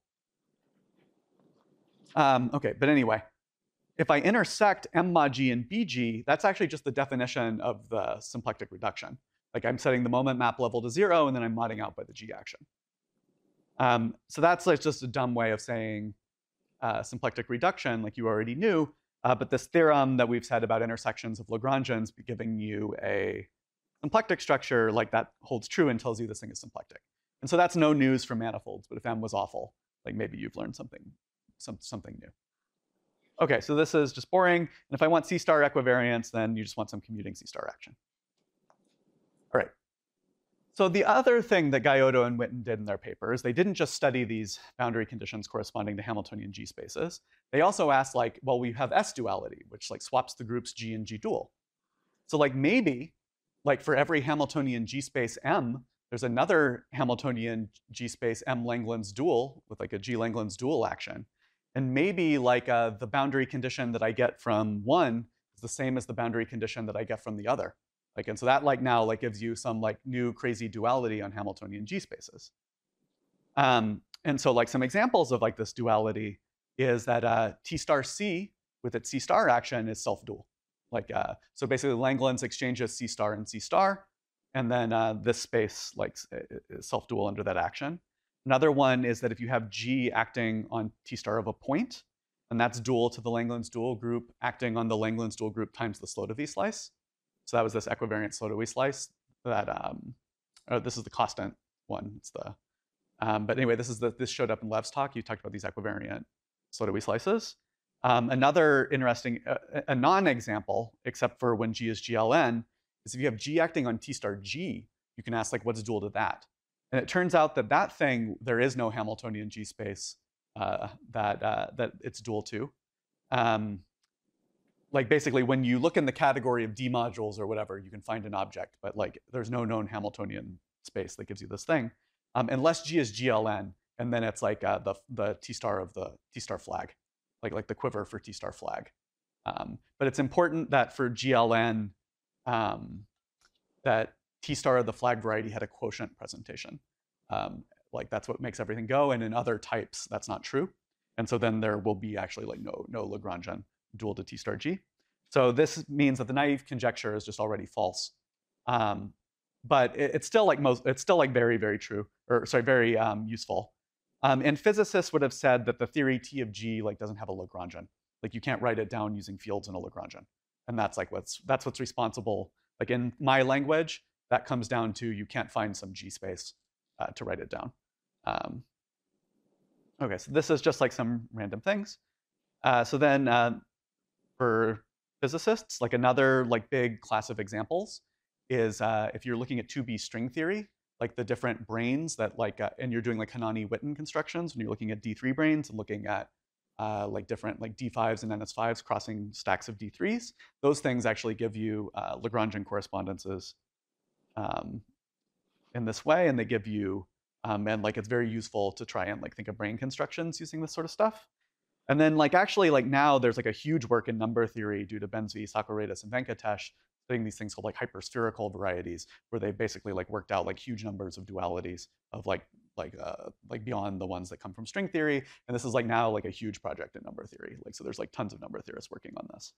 Okay, but anyway, if I intersect M mod G and BG, that's actually just the definition of the symplectic reduction. Like I'm setting the moment map level to 0, and then I'm modding out by the G action. So that's like just a dumb way of saying symplectic reduction, like you already knew. But this theorem that we've said about intersections of Lagrangians giving you a symplectic structure, like that holds true and tells you this thing is symplectic. And so that's no news for manifolds. But if M was awful, like maybe you've learned something new. Okay, so this is just boring. And if I want C star equivariance, then you just want some commuting C star action. All right. So the other thing that Gaiotto and Witten did in their paper is they didn't just study these boundary conditions corresponding to Hamiltonian G spaces. They also asked, like, well, we have S duality, which like swaps the groups G and G dual. So like maybe, like for every Hamiltonian G space M, there's another Hamiltonian G space M Langlands dual with like a G Langlands dual action. And maybe like the boundary condition that I get from one is the same as the boundary condition that I get from the other. Like, and so that like now like gives you some like new crazy duality on Hamiltonian G spaces. And so like some examples of like this duality is that T star C with its C star action is self-dual. Like, so basically Langlands exchanges C star and C star, and then this space like is self-dual under that action. Another one is that if you have G acting on T star of a point, and that's dual to the Langlands dual group acting on the Langlands dual group times the Sloterdijk slice. So that was this equivariant Sloterdijk slice that, this is the constant one. It's the, but anyway, this showed up in Lev's talk. You talked about these equivariant Sloterdijk slices. Another interesting, a non-example, except for when G is GLN, is if you have G acting on T star G, you can ask like, what's dual to that? And it turns out that that thing, there is no Hamiltonian G space that it's dual to. Like basically when you look in the category of D modules or whatever, you can find an object, but like there's no known Hamiltonian space that gives you this thing, unless G is GLN, and then it's like the T star of the T star flag, like the quiver for T star flag. But it's important that for GLN, that T star of the flag variety had a quotient presentation. Like that's what makes everything go, and in other types, that's not true. And so then there will be actually like no Lagrangian dual to T star G. So this means that the naive conjecture is just already false. But it's still like very, very true, or sorry, very useful. And physicists would have said that the theory T of G like doesn't have a Lagrangian. Like you can't write it down using fields in a Lagrangian. And that's like what's responsible. Like in my language, that comes down to you can't find some G space to write it down. Okay, so this is just like some random things. So then for physicists, like another like big class of examples is if you're looking at 2B string theory, like the different branes that like, and you're doing like Hanani-Witten constructions, when you're looking at D3 branes and looking at like different like D5s and NS5s crossing stacks of D3s, those things actually give you Lagrangian correspondences in this way, and they give you, and like it's very useful to try and like think of brane constructions using this sort of stuff. And then like actually like now there's like a huge work in number theory due to Bensby, Socrates, and Venkatesh studying these things called like hyperspherical varieties, where they basically like worked out like huge numbers of dualities of like beyond the ones that come from string theory. And this is like now like a huge project in number theory. Like so there's like tons of number theorists working on this.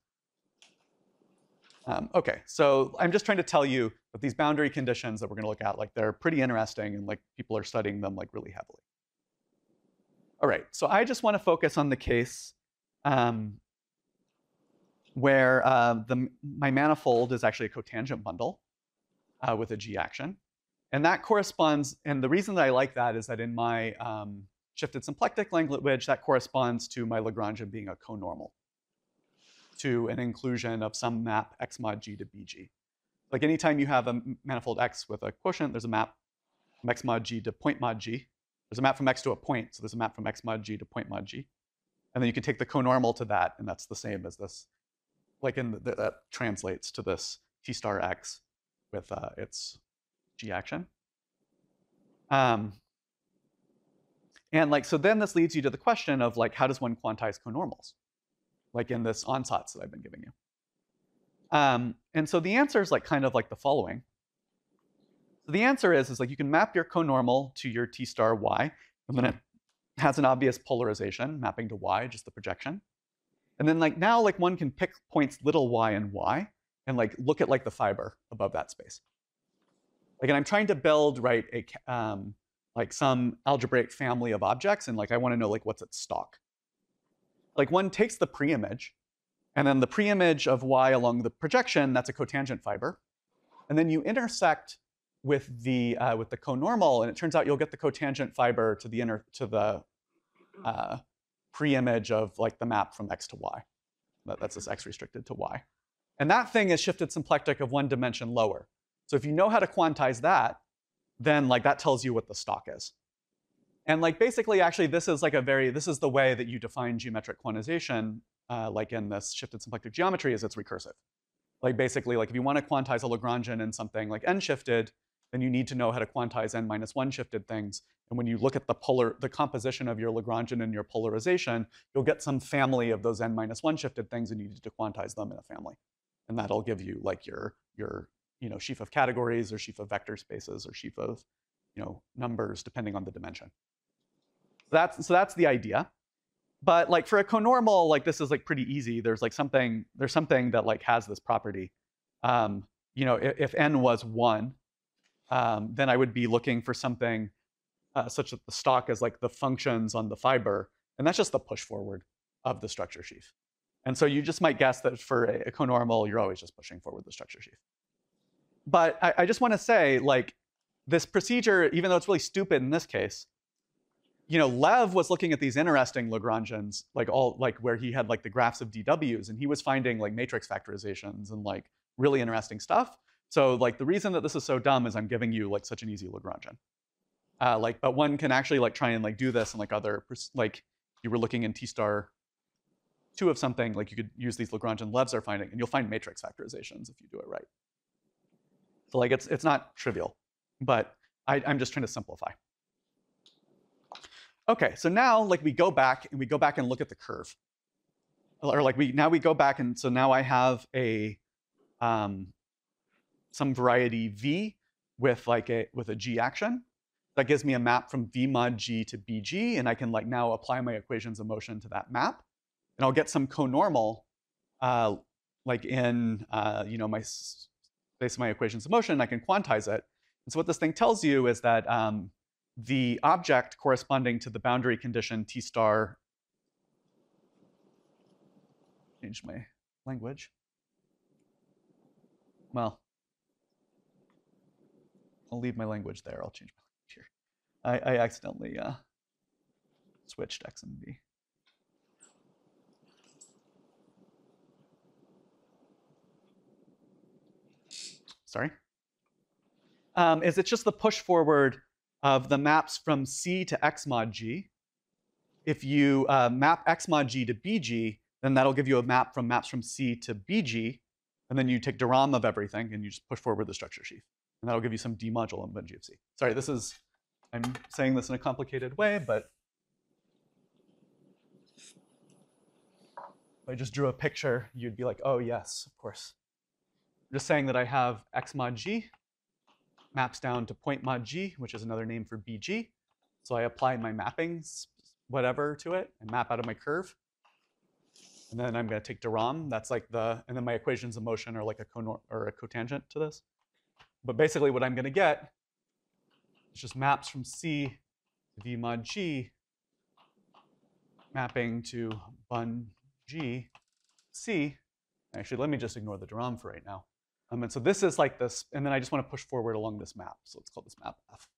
Okay, so I'm just trying to tell you that these boundary conditions that we're gonna look at, like they're pretty interesting and like people are studying them like really heavily. All right, so I just want to focus on the case where my manifold is actually a cotangent bundle with a G action. And that corresponds, and the reason that I like that is that in my shifted symplectic language, that corresponds to my Lagrangian being a conormal to an inclusion of some map x mod G to BG. Like anytime you have a manifold X with a quotient, there's a map from x mod G to point mod G. There's a map from X to a point, so there's a map from x mod G to point mod G. And then you can take the conormal to that, and that's the same as this. Like that translates to this T star X with its G action. And like, so then this leads you to the question of like, how does one quantize conormals? Like in this ansatz that I've been giving you. And so the answer is like kind of like the following. So the answer is like you can map your conormal to your T star Y, and then it has an obvious polarization mapping to Y, just the projection. And then like now like one can pick points little y and y and like look at like the fiber above that space. Like, and I'm trying to build, right, a like some algebraic family of objects, and like I want to know like what's its stalk. Like one takes the preimage, and then the preimage of y along the projection, that's a cotangent fiber, and then you intersect with the conormal, and it turns out you'll get the cotangent fiber to the preimage of like the map from X to Y. That's this X restricted to Y. And that thing is shifted symplectic of one dimension lower. So if you know how to quantize that, then like that tells you what the stalk is. And like basically, actually, this is the way that you define geometric quantization, like in this shifted symplectic geometry, is it's recursive. Like basically, like if you want to quantize a Lagrangian in something like n shifted, then you need to know how to quantize n minus 1 shifted things. And when you look at the composition of your Lagrangian and your polarization, you'll get some family of those n minus 1 shifted things, and you need to quantize them in a family. And that'll give you like your sheaf of categories or sheaf of vector spaces or sheaf of numbers depending on the dimension. So that's the idea. But like for a conormal, like this is like pretty easy. There's something that like has this property. If n was 1, then I would be looking for something such that the stalk is like the functions on the fiber, and that's just the push forward of the structure sheaf. And so you just might guess that for a conormal, you're always just pushing forward the structure sheaf. But I just want to say, like, this procedure, even though it's really stupid in this case, Lev was looking at these interesting Lagrangians, like where he had like the graphs of DWs, and he was finding like matrix factorizations and like really interesting stuff. So like the reason that this is so dumb is I'm giving you like such an easy Lagrangian. But one can actually like try and like do this and like other, like you were looking in T star 2 of something, like you could use these Lagrangian Levs are finding, and you'll find matrix factorizations if you do it right. So like it's not trivial, but I'm just trying to simplify. Okay, so now like we go back and look at the curve, or like we go back, and so now I have a some variety V with a G action that gives me a map from V mod G to BG, and I can like now apply my equations of motion to that map, and I'll get some conormal like in my space of my equations of motion. I can quantize it, and so what this thing tells you is that the object corresponding to the boundary condition T star, change my language. Well, I'll leave my language there. I'll change my language here. I accidentally switched X and V. Sorry. Is it's just the push forward of the maps from C to X mod G. If you map X mod G to BG, then that'll give you a map from maps from C to BG, and then you take de Rham of everything and you just push forward the structure sheaf, and that'll give you some D modulum of G of C. Sorry, I'm saying this in a complicated way, but if I just drew a picture, you'd be like, oh yes, of course. I'm just saying that I have X mod G maps down to point mod G, which is another name for BG. So I apply my mappings, whatever, to it, and map out of my curve. And then I'm going to take de Rham. That's like and then my equations of motion are like a cotangent to this. But basically what I'm going to get is just maps from C to V mod G mapping to Bun G C. Actually, let me just ignore the de Rham for right now. And so this is like this, and then I just want to push forward along this map. So let's call this map F.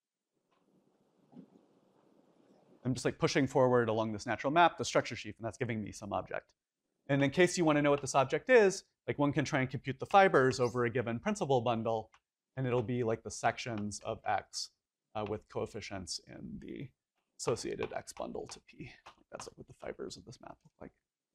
I'm just like pushing forward along this natural map, the structure sheaf, and that's giving me some object. And in case you want to know what this object is, like one can try and compute the fibers over a given principal bundle, and it'll be like the sections of X with coefficients in the associated X bundle to P. That's like what the fibers of this map look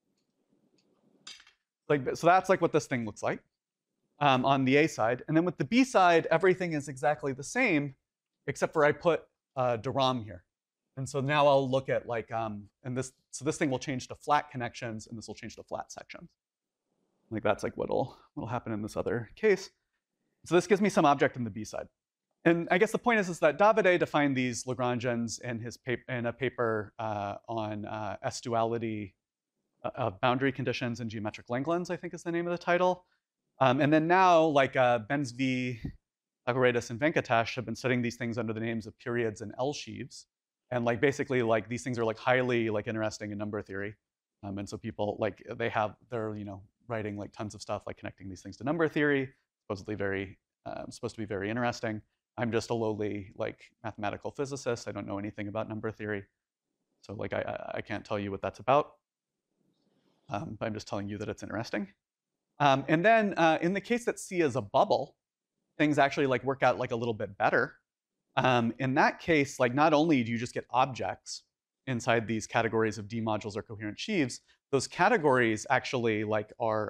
like. So that's like what this thing looks like on the A side. And then with the B side, everything is exactly the same, except for I put de Rham here. And so now I'll look at like, so this thing will change to flat connections, and this will change to flat sections. Like that's like what'll happen in this other case. So this gives me some object in the B side. And I guess the point is that Davide defined these Lagrangians in a paper on S-duality of boundary conditions in geometric Langlands, I think is the name of the title. And then now, like Bensvi, Lagoredis, and Venkatesh have been studying these things under the names of periods and L-sheaves. And like basically, like these things are like highly like interesting in number theory. And so people like they're writing like tons of stuff like connecting these things to number theory, supposed to be very interesting. I'm just a lowly like mathematical physicist. I don't know anything about number theory, so like I can't tell you what that's about. But I'm just telling you that it's interesting. And then in the case that C is a bubble, things actually like work out like a little bit better. In that case, like not only do you just get objects inside these categories of D modules or coherent sheaves, those categories actually like are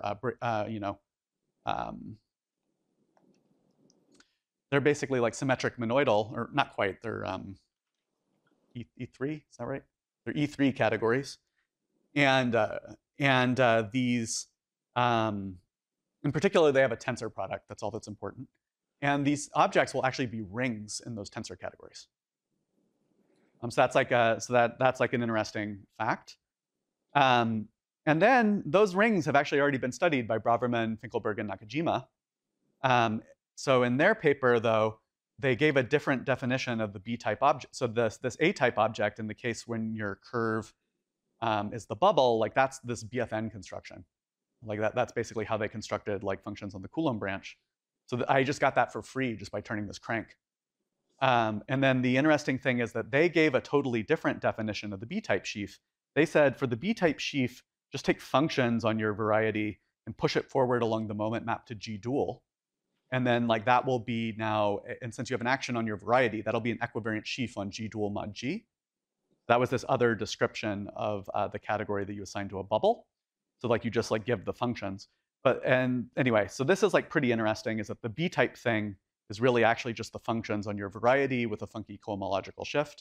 they're basically like symmetric monoidal, or not quite. They're E3, is that right? They're E3 categories, and these in particular they have a tensor product. That's all that's important. And these objects will actually be rings in those tensor categories. So that's like that's like an interesting fact. And then those rings have actually already been studied by Braverman, Finkelberg, and Nakajima. So in their paper, though, they gave a different definition of the B-type object. So this A-type object, in the case when your curve is the bubble, like that's this BFN construction. Like that's basically how they constructed like functions on the Coulomb branch. So I just got that for free just by turning this crank. And then the interesting thing is that they gave a totally different definition of the B-type sheaf. They said for the B-type sheaf, just take functions on your variety and push it forward along the moment map to G dual. And then like that will be now, and since you have an action on your variety, that'll be an equivariant sheaf on G dual mod G. That was this other description of the category that you assign to a bubble. So like you just like give the functions. And anyway, so this is like pretty interesting, is that the B-type thing is really actually just the functions on your variety with a funky cohomological shift.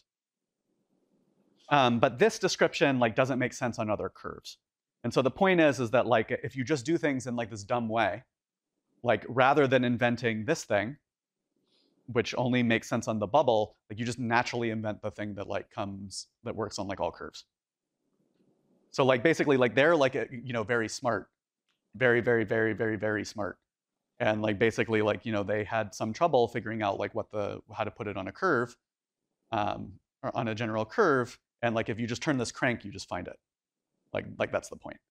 But this description like doesn't make sense on other curves. And so the point is that like if you just do things in like this dumb way, like rather than inventing this thing, which only makes sense on the bubble, like you just naturally invent the thing that like that works on like all curves. So like basically like they're like very smart, very, very, very, very, very smart. And like basically like they had some trouble figuring out like how to put it on a curve, or on a general curve. And like if you just turn this crank, you just find it. Like that's the point.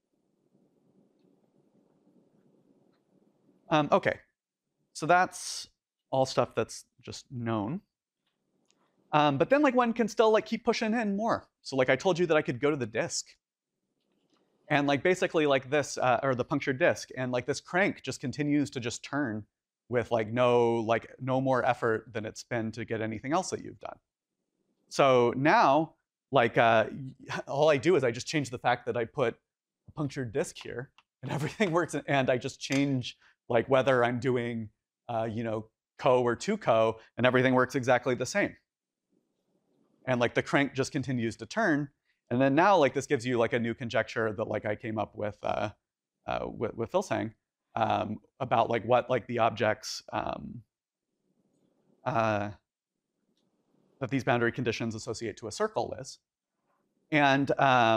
Okay, so that's all stuff that's just known. But then like one can still like keep pushing in more. So like I told you that I could go to the disk. And like basically like this, or the punctured disk, and like this crank just continues to just turn with like no more effort than it's been to get anything else that you've done. So now like all I do is I just change the fact that I put a punctured disk here, and everything works, and I just change like whether I'm doing co or 2co, and everything works exactly the same. And like the crank just continues to turn. And then now like this gives you like a new conjecture that like I came up with Filsang about like what like the objects that these boundary conditions associate to a circle is. And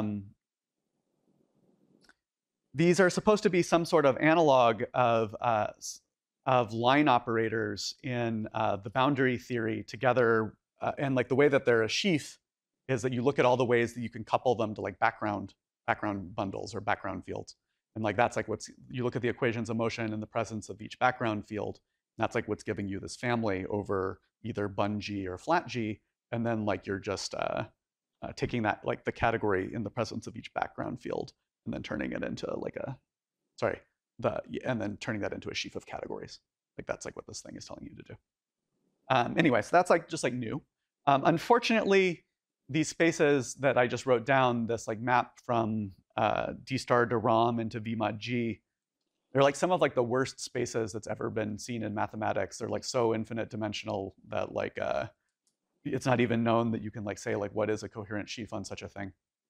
these are supposed to be some sort of analog of line operators in the boundary theory together. And like the way that they're a sheaf is that you look at all the ways that you can couple them to like background bundles or background fields. And like that's like you look at the equations of motion in the presence of each background field, and that's like what's giving you this family over either bun G or flat G, and then like you're just taking that like the category in the presence of each background field and then turning it into like and then turning that into a sheaf of categories. Like that's like what this thing is telling you to do. Anyway, so that's like just like new. Unfortunately, these spaces that I just wrote down, this like map from D star to ROM into V mod G, they're like some of like the worst spaces that's ever been seen in mathematics. They're like so infinite dimensional that like it's not even known that you can like say like what is a coherent sheaf on such a thing,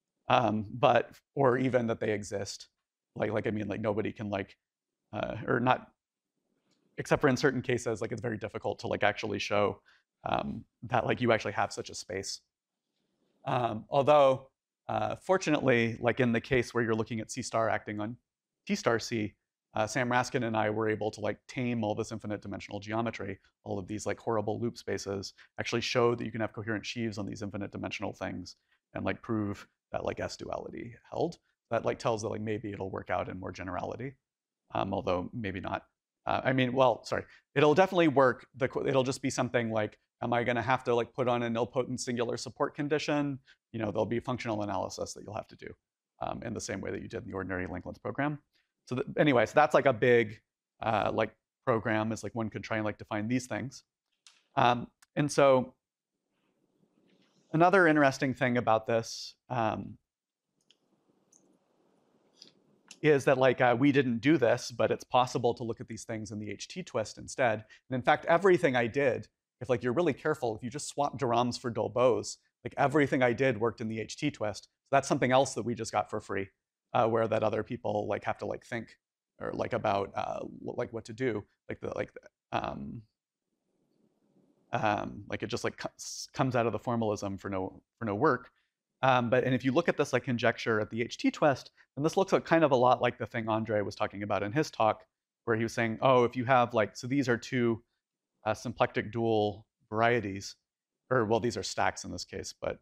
or even that they exist. Like I mean like nobody can like or not, except for in certain cases, like it's very difficult to like actually show that like you actually have such a space. Although fortunately, like in the case where you're looking at C star acting on T star C, Sam Raskin and I were able to like tame all this infinite dimensional geometry, all of these like horrible loop spaces, actually show that you can have coherent sheaves on these infinite dimensional things and like prove that like S duality held. That like tells that like maybe it'll work out in more generality, although maybe not. I mean, well, sorry, it'll definitely work. It'll just be something like, am I going to have to like put on a nilpotent singular support condition? You know, there'll be functional analysis that you'll have to do in the same way that you did in the ordinary link-length program. So anyway, so that's like a big like program, is like one could try and like define these things. And so another interesting thing about this is that like we didn't do this, but it's possible to look at these things in the HT-twist instead. And in fact, everything I did, if like you're really careful, if you just swap de Rhombs for Dolbeaus, like everything I did worked in the HT-twist. So that's something else that we just got for free, where that other people like have to like think or like about like what to do, like it just like comes out of the formalism for no work. And if you look at this like conjecture at the HT-twist, then this looks like kind of a lot like the thing Andre was talking about in his talk, where he was saying, oh, if you have like, so these are two symplectic dual varieties, or well, these are stacks in this case, but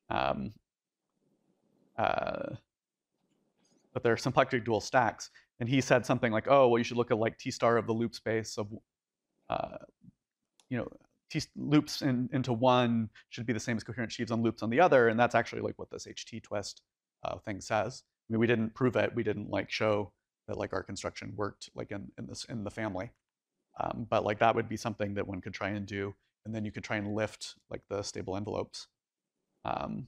they're symplectic dual stacks. And he said something like, oh, well, you should look at like T star of the loop space of, you know, loops into one should be the same as coherent sheaves on loops on the other, and that's actually like what this HT-twist thing says. I mean, we didn't prove it. We didn't like show that like our construction worked like in the family, but like that would be something that one could try and do, and then you could try and lift like the stable envelopes. So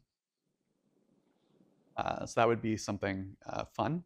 that would be something fun.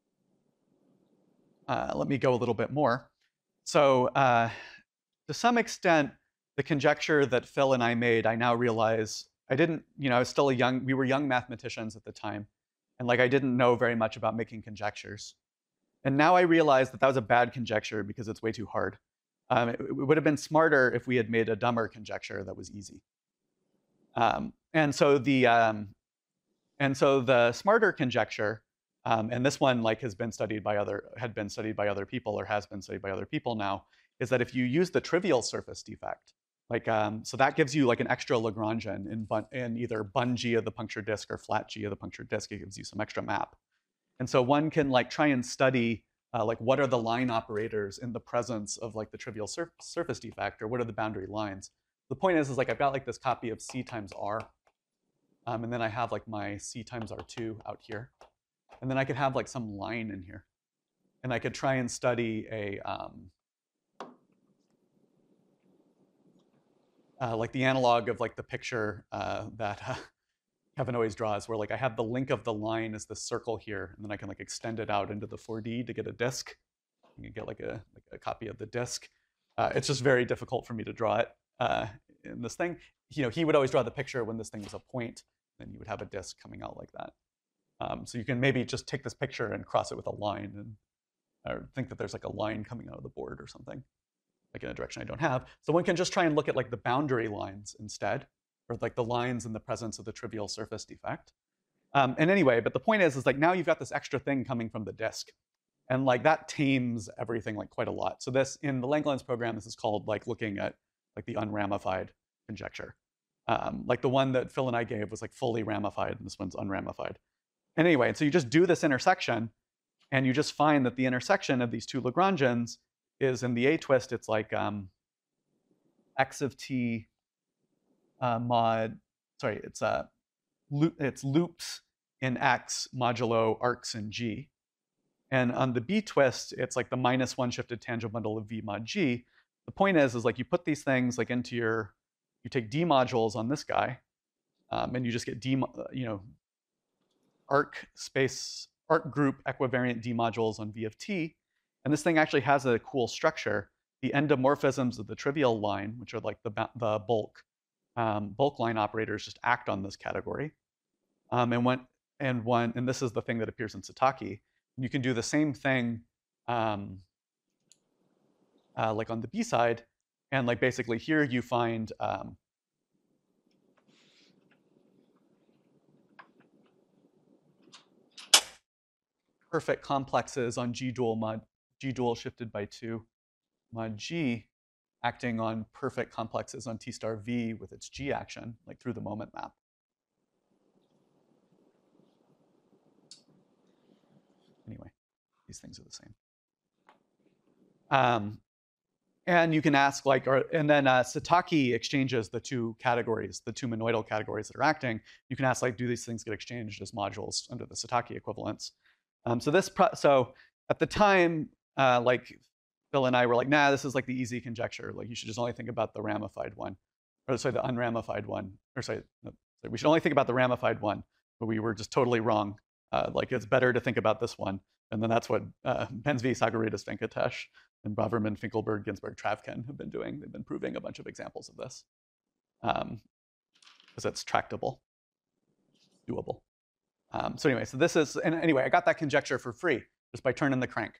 Let me go a little bit more. So to some extent, the conjecture that Phil and I made, I now realize I didn't, you know, I was still we were young mathematicians at the time. And like, I didn't know very much about making conjectures. And now I realize that that was a bad conjecture because it's way too hard. It would have been smarter if we had made a dumber conjecture that was easy. And so the smarter conjecture, and this one like had been studied by other people or has been studied by other people now, is that if you use the trivial surface defect, like so that gives you like an extra Lagrangian in either bun G of the punctured disk or flat G of the punctured disk. It gives you some extra map, and so one can like try and study like what are the line operators in the presence of like the trivial surface defect, or what are the boundary lines. The point is like I've got like this copy of C times R, and then I have like my C times R2 out here, and then I could have like some line in here, and I could try and study a like the analog of like the picture that Kevin always draws, where like I have the link of the line as the circle here, and then I can like extend it out into the 4D to get a disk. You can get like a copy of the disk. It's just very difficult for me to draw it in this thing. You know, he would always draw the picture when this thing was a point, then you would have a disk coming out like that. So you can maybe just take this picture and cross it with a line, and or think that there's like a line coming out of the board or something, like in a direction I don't have. So one can just try and look at like the boundary lines instead, or like the lines in the presence of the trivial surface defect. And anyway, but the point is like now you've got this extra thing coming from the disk, and like that tames everything like quite a lot. So this, in the Langlands program, this is called like looking at like the unramified conjecture. Like the one that Phil and I gave was like fully ramified, and this one's unramified. And anyway, so you just do this intersection, And you just find that the intersection of these two Lagrangians is in the A twist, it's like x of t mod, sorry, it's loops in x modulo arcs in G. And on the B twist, it's like the -1 shifted tangent bundle of V mod G. The point is like you put these things like into your, you take D modules on this guy, and you just get D, arc group equivariant D modules on V of t. And this thing actually has a cool structure. The endomorphisms of the trivial line, which are like the bulk line operators, just act on this category. And this is the thing that appears in Satake. You can do the same thing like on the B side, and like basically here you find perfect complexes on G dual shifted by 2 mod G acting on perfect complexes on T star V with its G action, like through the moment map. Anyway, these things are the same. And you can ask like, and then Satake exchanges the two categories, the two monoidal categories that are acting. You can ask like, do these things get exchanged as modules under the Satake equivalence? So at the time, like Phil and I were like, nah, this is like the easy conjecture. Like you should just only think about the ramified one, or sorry, the unramified one, or sorry, no, we should only think about the ramified one, but we were just totally wrong. Like it's better to think about this one. And then that's what Pensby, Sagaridas, Venkatesh, and Braverman, Finkelberg, Ginsberg, Travkin have been doing. They've been proving a bunch of examples of this because it's tractable, doable. So anyway, so this is, and anyway, I got that conjecture for free just by turning the crank.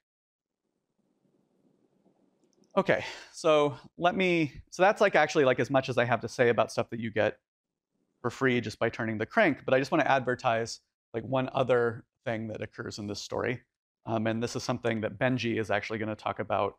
Okay, so so that's like actually like as much as I have to say about stuff that you get for free just by turning the crank, but I just want to advertise like one other thing that occurs in this story. And this is something that Benji is actually going to talk about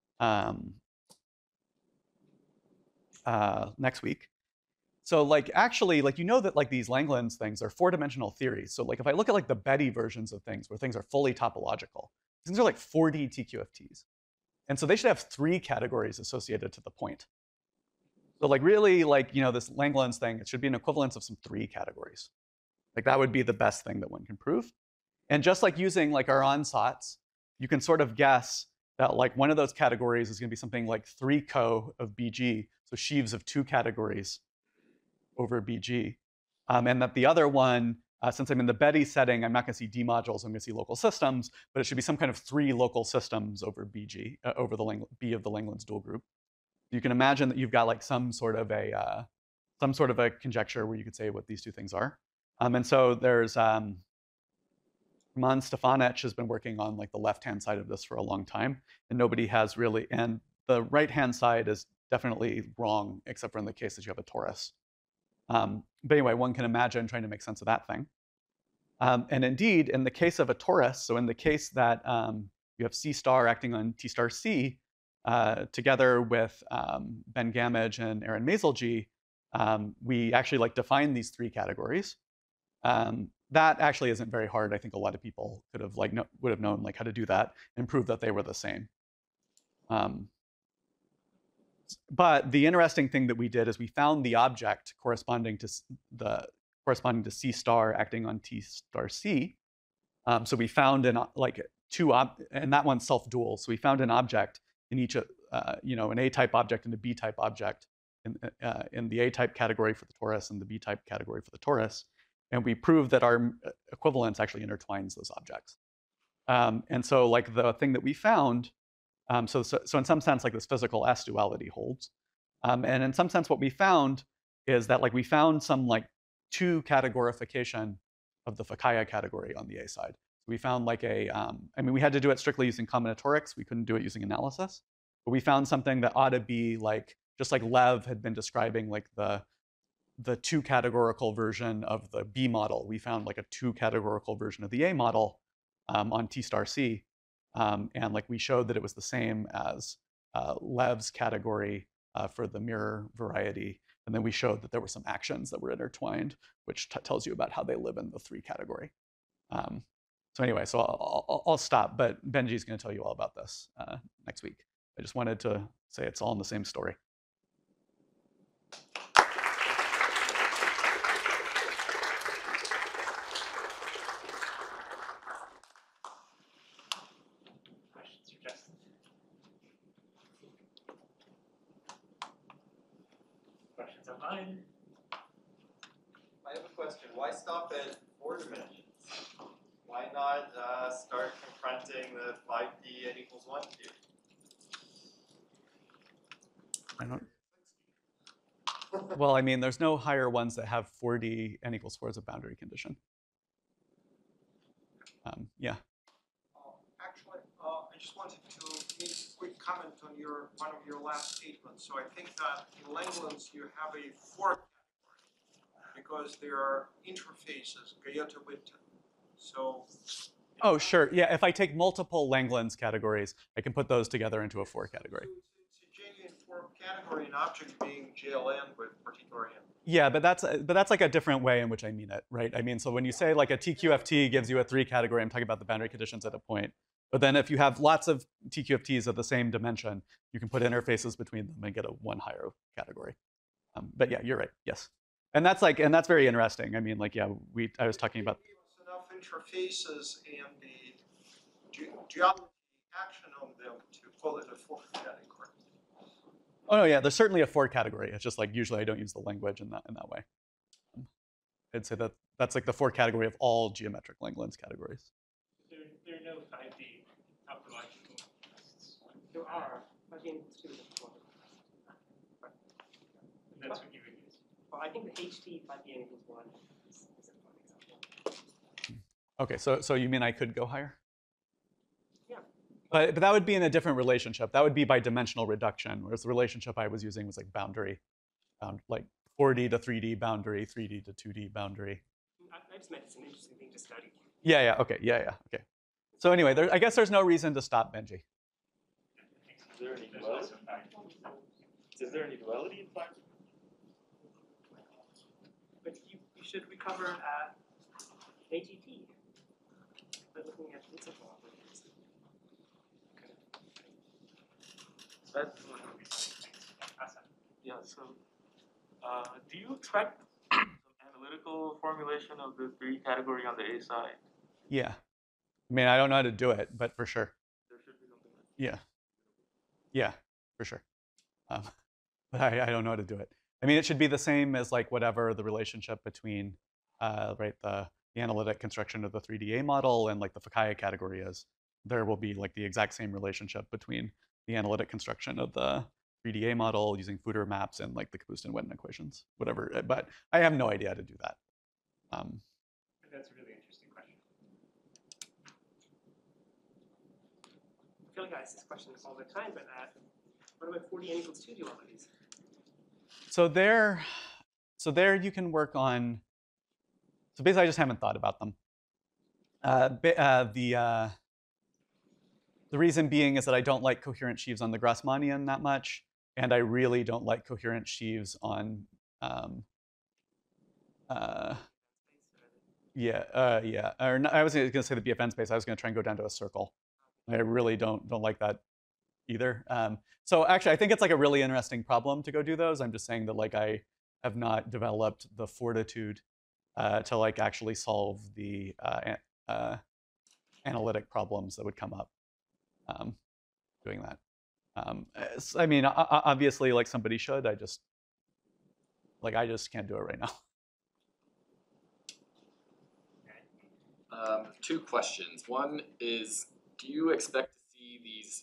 next week. So like actually, like you know that like these Langlands things are 4-dimensional theories. So like if I look at like the Betty versions of things where things are fully topological, things are like 4D TQFTs. And so they should have 3 categories associated to the point. So like really like, this Langlands thing, it should be an equivalence of some 3 categories. Like that would be the best thing that one can prove. And just like using like our ansatz, you can sort of guess that like one of those categories is going to be something like 3 co of BG, so sheaves of 2 categories over BG. And that the other one, since I'm in the Betty setting, I'm not going to see D modules, I'm going to see local systems, but it should be some kind of 3 local systems over BG, over the B of the Langlands dual group. You can imagine that you've got like some sort of a conjecture where you could say what these 2 things are. And so there's Roman Stefanec has been working on like the left-hand side of this for a long time, and nobody has really, and the right-hand side is definitely wrong, except for in the case that you have a torus. But anyway, one can imagine trying to make sense of that thing. And indeed, in the case of a torus, so in the case that you have C star acting on T star C, together with Ben Gamage and Aaron Mazelji, we actually like define these 3 categories. That actually isn't very hard. I think a lot of people could have like would have known like how to do that and prove that they were the same. But the interesting thing that we did is we found the object corresponding to C star acting on T star C. So we found and that one's self-dual. So we found an object in each, an A-type object and a B-type object in the A-type category for the torus and the B-type category for the torus. And we proved that our equivalence actually intertwines those objects. And so like the thing that we found, so in some sense, like this physical S duality holds. And in some sense, what we found is that like we found some like 2 categorification of the Fukaya category on the A side. We found like we had to do it strictly using combinatorics. We couldn't do it using analysis. But we found something that ought to be like, just like Lev had been describing like the 2 categorical version of the B model. We found like a 2 categorical version of the A model on T star C. And like we showed that it was the same as Lev's category for the mirror variety. And then we showed that there were some actions that were intertwined, which tells you about how they live in the 3 category. So anyway, so I'll stop, but Benji's going to tell you all about this next week. I just wanted to say it's all in the same story. Questions, suggestions? Questions online? I have a question. Why stop at 4 dimensions? Why not start confronting the 5D n equals 1 theory? I don't. Well, I mean, there's no higher ones that have 4D n equals 4 as a boundary condition. Yeah. Actually, I just wanted to make a quick comment on one of your last statements. So I think that in Langlands you have a fork category because there are interfaces, Gaeta-Witten. So. Oh, sure. Yeah, if I take multiple Langlands categories, I can put those together into a 4 category. So it's a genuine fork category, an object being GLN with particular n. Yeah, but that's like a different way in which I mean it, right? I mean, so when you say like a TQFT gives you a 3 category, I'm talking about the boundary conditions at a point. But then if you have lots of TQFTs of the same dimension, you can put interfaces between them and get a 1 higher category. But yeah, you're right. Yes, and that's very interesting. I mean, like, yeah, I was talking about. Enough interfaces and the geometry action on them to call it a fork category. Oh no, yeah, there's certainly a 4 category. It's just like usually I don't use the language in that way. I'd say that's like the 4 category of all geometric Langlands categories. There are no 5D topological tests. There are, but in student that's what you would use. Well, I think the HT 5D n equals 1 is a fun example. Okay, so you mean I could go higher? Yeah. But that would be in a different relationship. That would be by dimensional reduction, whereas the relationship I was using was like boundary, like 4D to 3D boundary, 3D to 2D boundary. I just meant it's an interesting thing to study. Yeah, okay, yeah, okay. So anyway, I guess there's no reason to stop Benji. Is there any duality? Is there any duality in 5D? But you should recover AGT by looking at principal operators. Yeah, so do you expect some analytical formulation of the 3 category on the A side? Yeah. I mean, I don't know how to do it, but for sure. There should be something like that. Yeah, for sure. But I don't know how to do it. I mean, it should be the same as like whatever the relationship between right the analytic construction of the 3DA model and like the Fukaya category is. There will be like the exact same relationship between the analytic construction of the 3DA model using Futter maps and like the Kapustin-Witten equations, whatever. But I have no idea how to do that. That's a really interesting question. I feel like I ask this question all the time, but what about 4D n equals 2 dualities? So there you can work on. So basically, I just haven't thought about them. The reason being is that I don't like coherent sheaves on the Grassmannian that much, and I really don't like coherent sheaves on. Yeah. Or no, I was going to say the BFN space. I was going to try and go down to a circle. I really don't like that either. So actually, I think it's like a really interesting problem to go do those. I'm just saying that like I have not developed the fortitude to like actually solve the analytic problems that would come up doing that. I mean, obviously, like somebody should. I just can't do it right now. 2 questions. One is, do you expect to see these,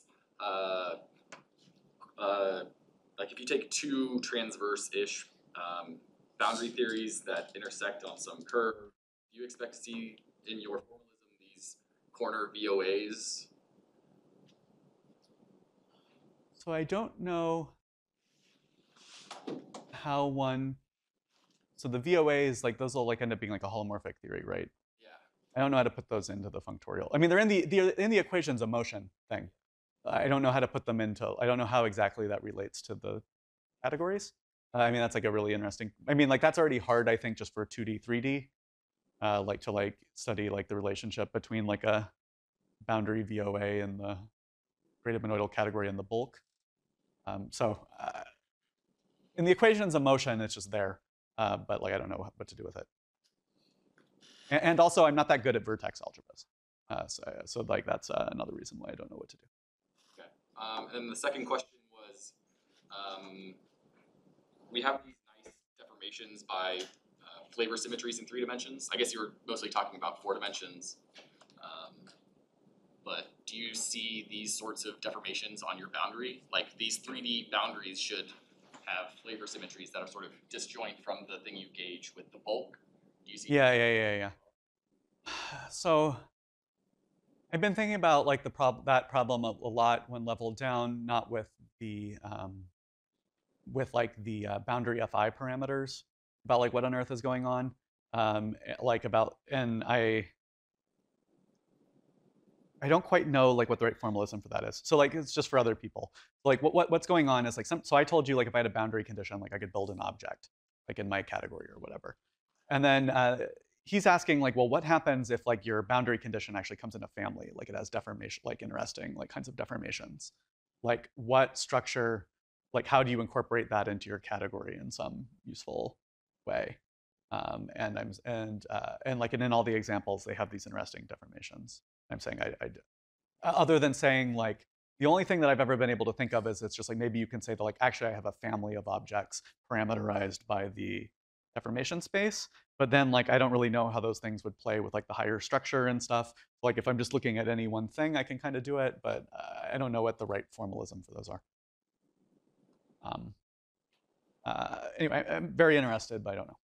like if you take 2 transverse-ish boundary theories that intersect on some curve, do you expect to see in your formalism these corner VOAs? So I don't know how one. So the VOAs, like those will like end up being like a holomorphic theory, right? Yeah. I don't know how to put those into the functorial. I mean, they're in the equations of motion thing. I don't know how to put them into. I don't know how exactly that relates to the categories. I mean, that's like a really interesting. I mean, like that's already hard, I think, just for 2D, 3D. like to like study like the relationship between like a boundary VOA and the graded monoidal category and the bulk. In the equations of motion, it's just there, but like I don't know what to do with it. And also, I'm not that good at vertex algebras, so like that's another reason why I don't know what to do. Okay. And the second question was, we have these nice deformations by flavor symmetries in 3 dimensions. I guess you were mostly talking about 4 dimensions. But do you see these sorts of deformations on your boundary? Like these 3D boundaries should have flavor symmetries that are sort of disjoint from the thing you gauge with the bulk. Do you see? Yeah. So I've been thinking about like that problem a lot when leveled down, not with the boundary FI parameters, about like what on earth is going on, and I don't quite know like what the right formalism for that is. So like it's just for other people. Like what's going on is like so I told you like if I had a boundary condition, like I could build an object like in my category or whatever. And then he's asking like, well, what happens if like your boundary condition actually comes in a family, like it has deformation, like interesting like kinds of deformations. Like what structure, like how do you incorporate that into your category in some useful way? And like in all the examples, they have these interesting deformations. I'm saying other than saying like, the only thing that I've ever been able to think of is it's just like maybe you can say that like, actually I have a family of objects parameterized by the deformation space, but then like I don't really know how those things would play with like the higher structure and stuff. Like if I'm just looking at any one thing, I can kind of do it, but I don't know what the right formalism for those are. Anyway, I'm very interested, but I don't know.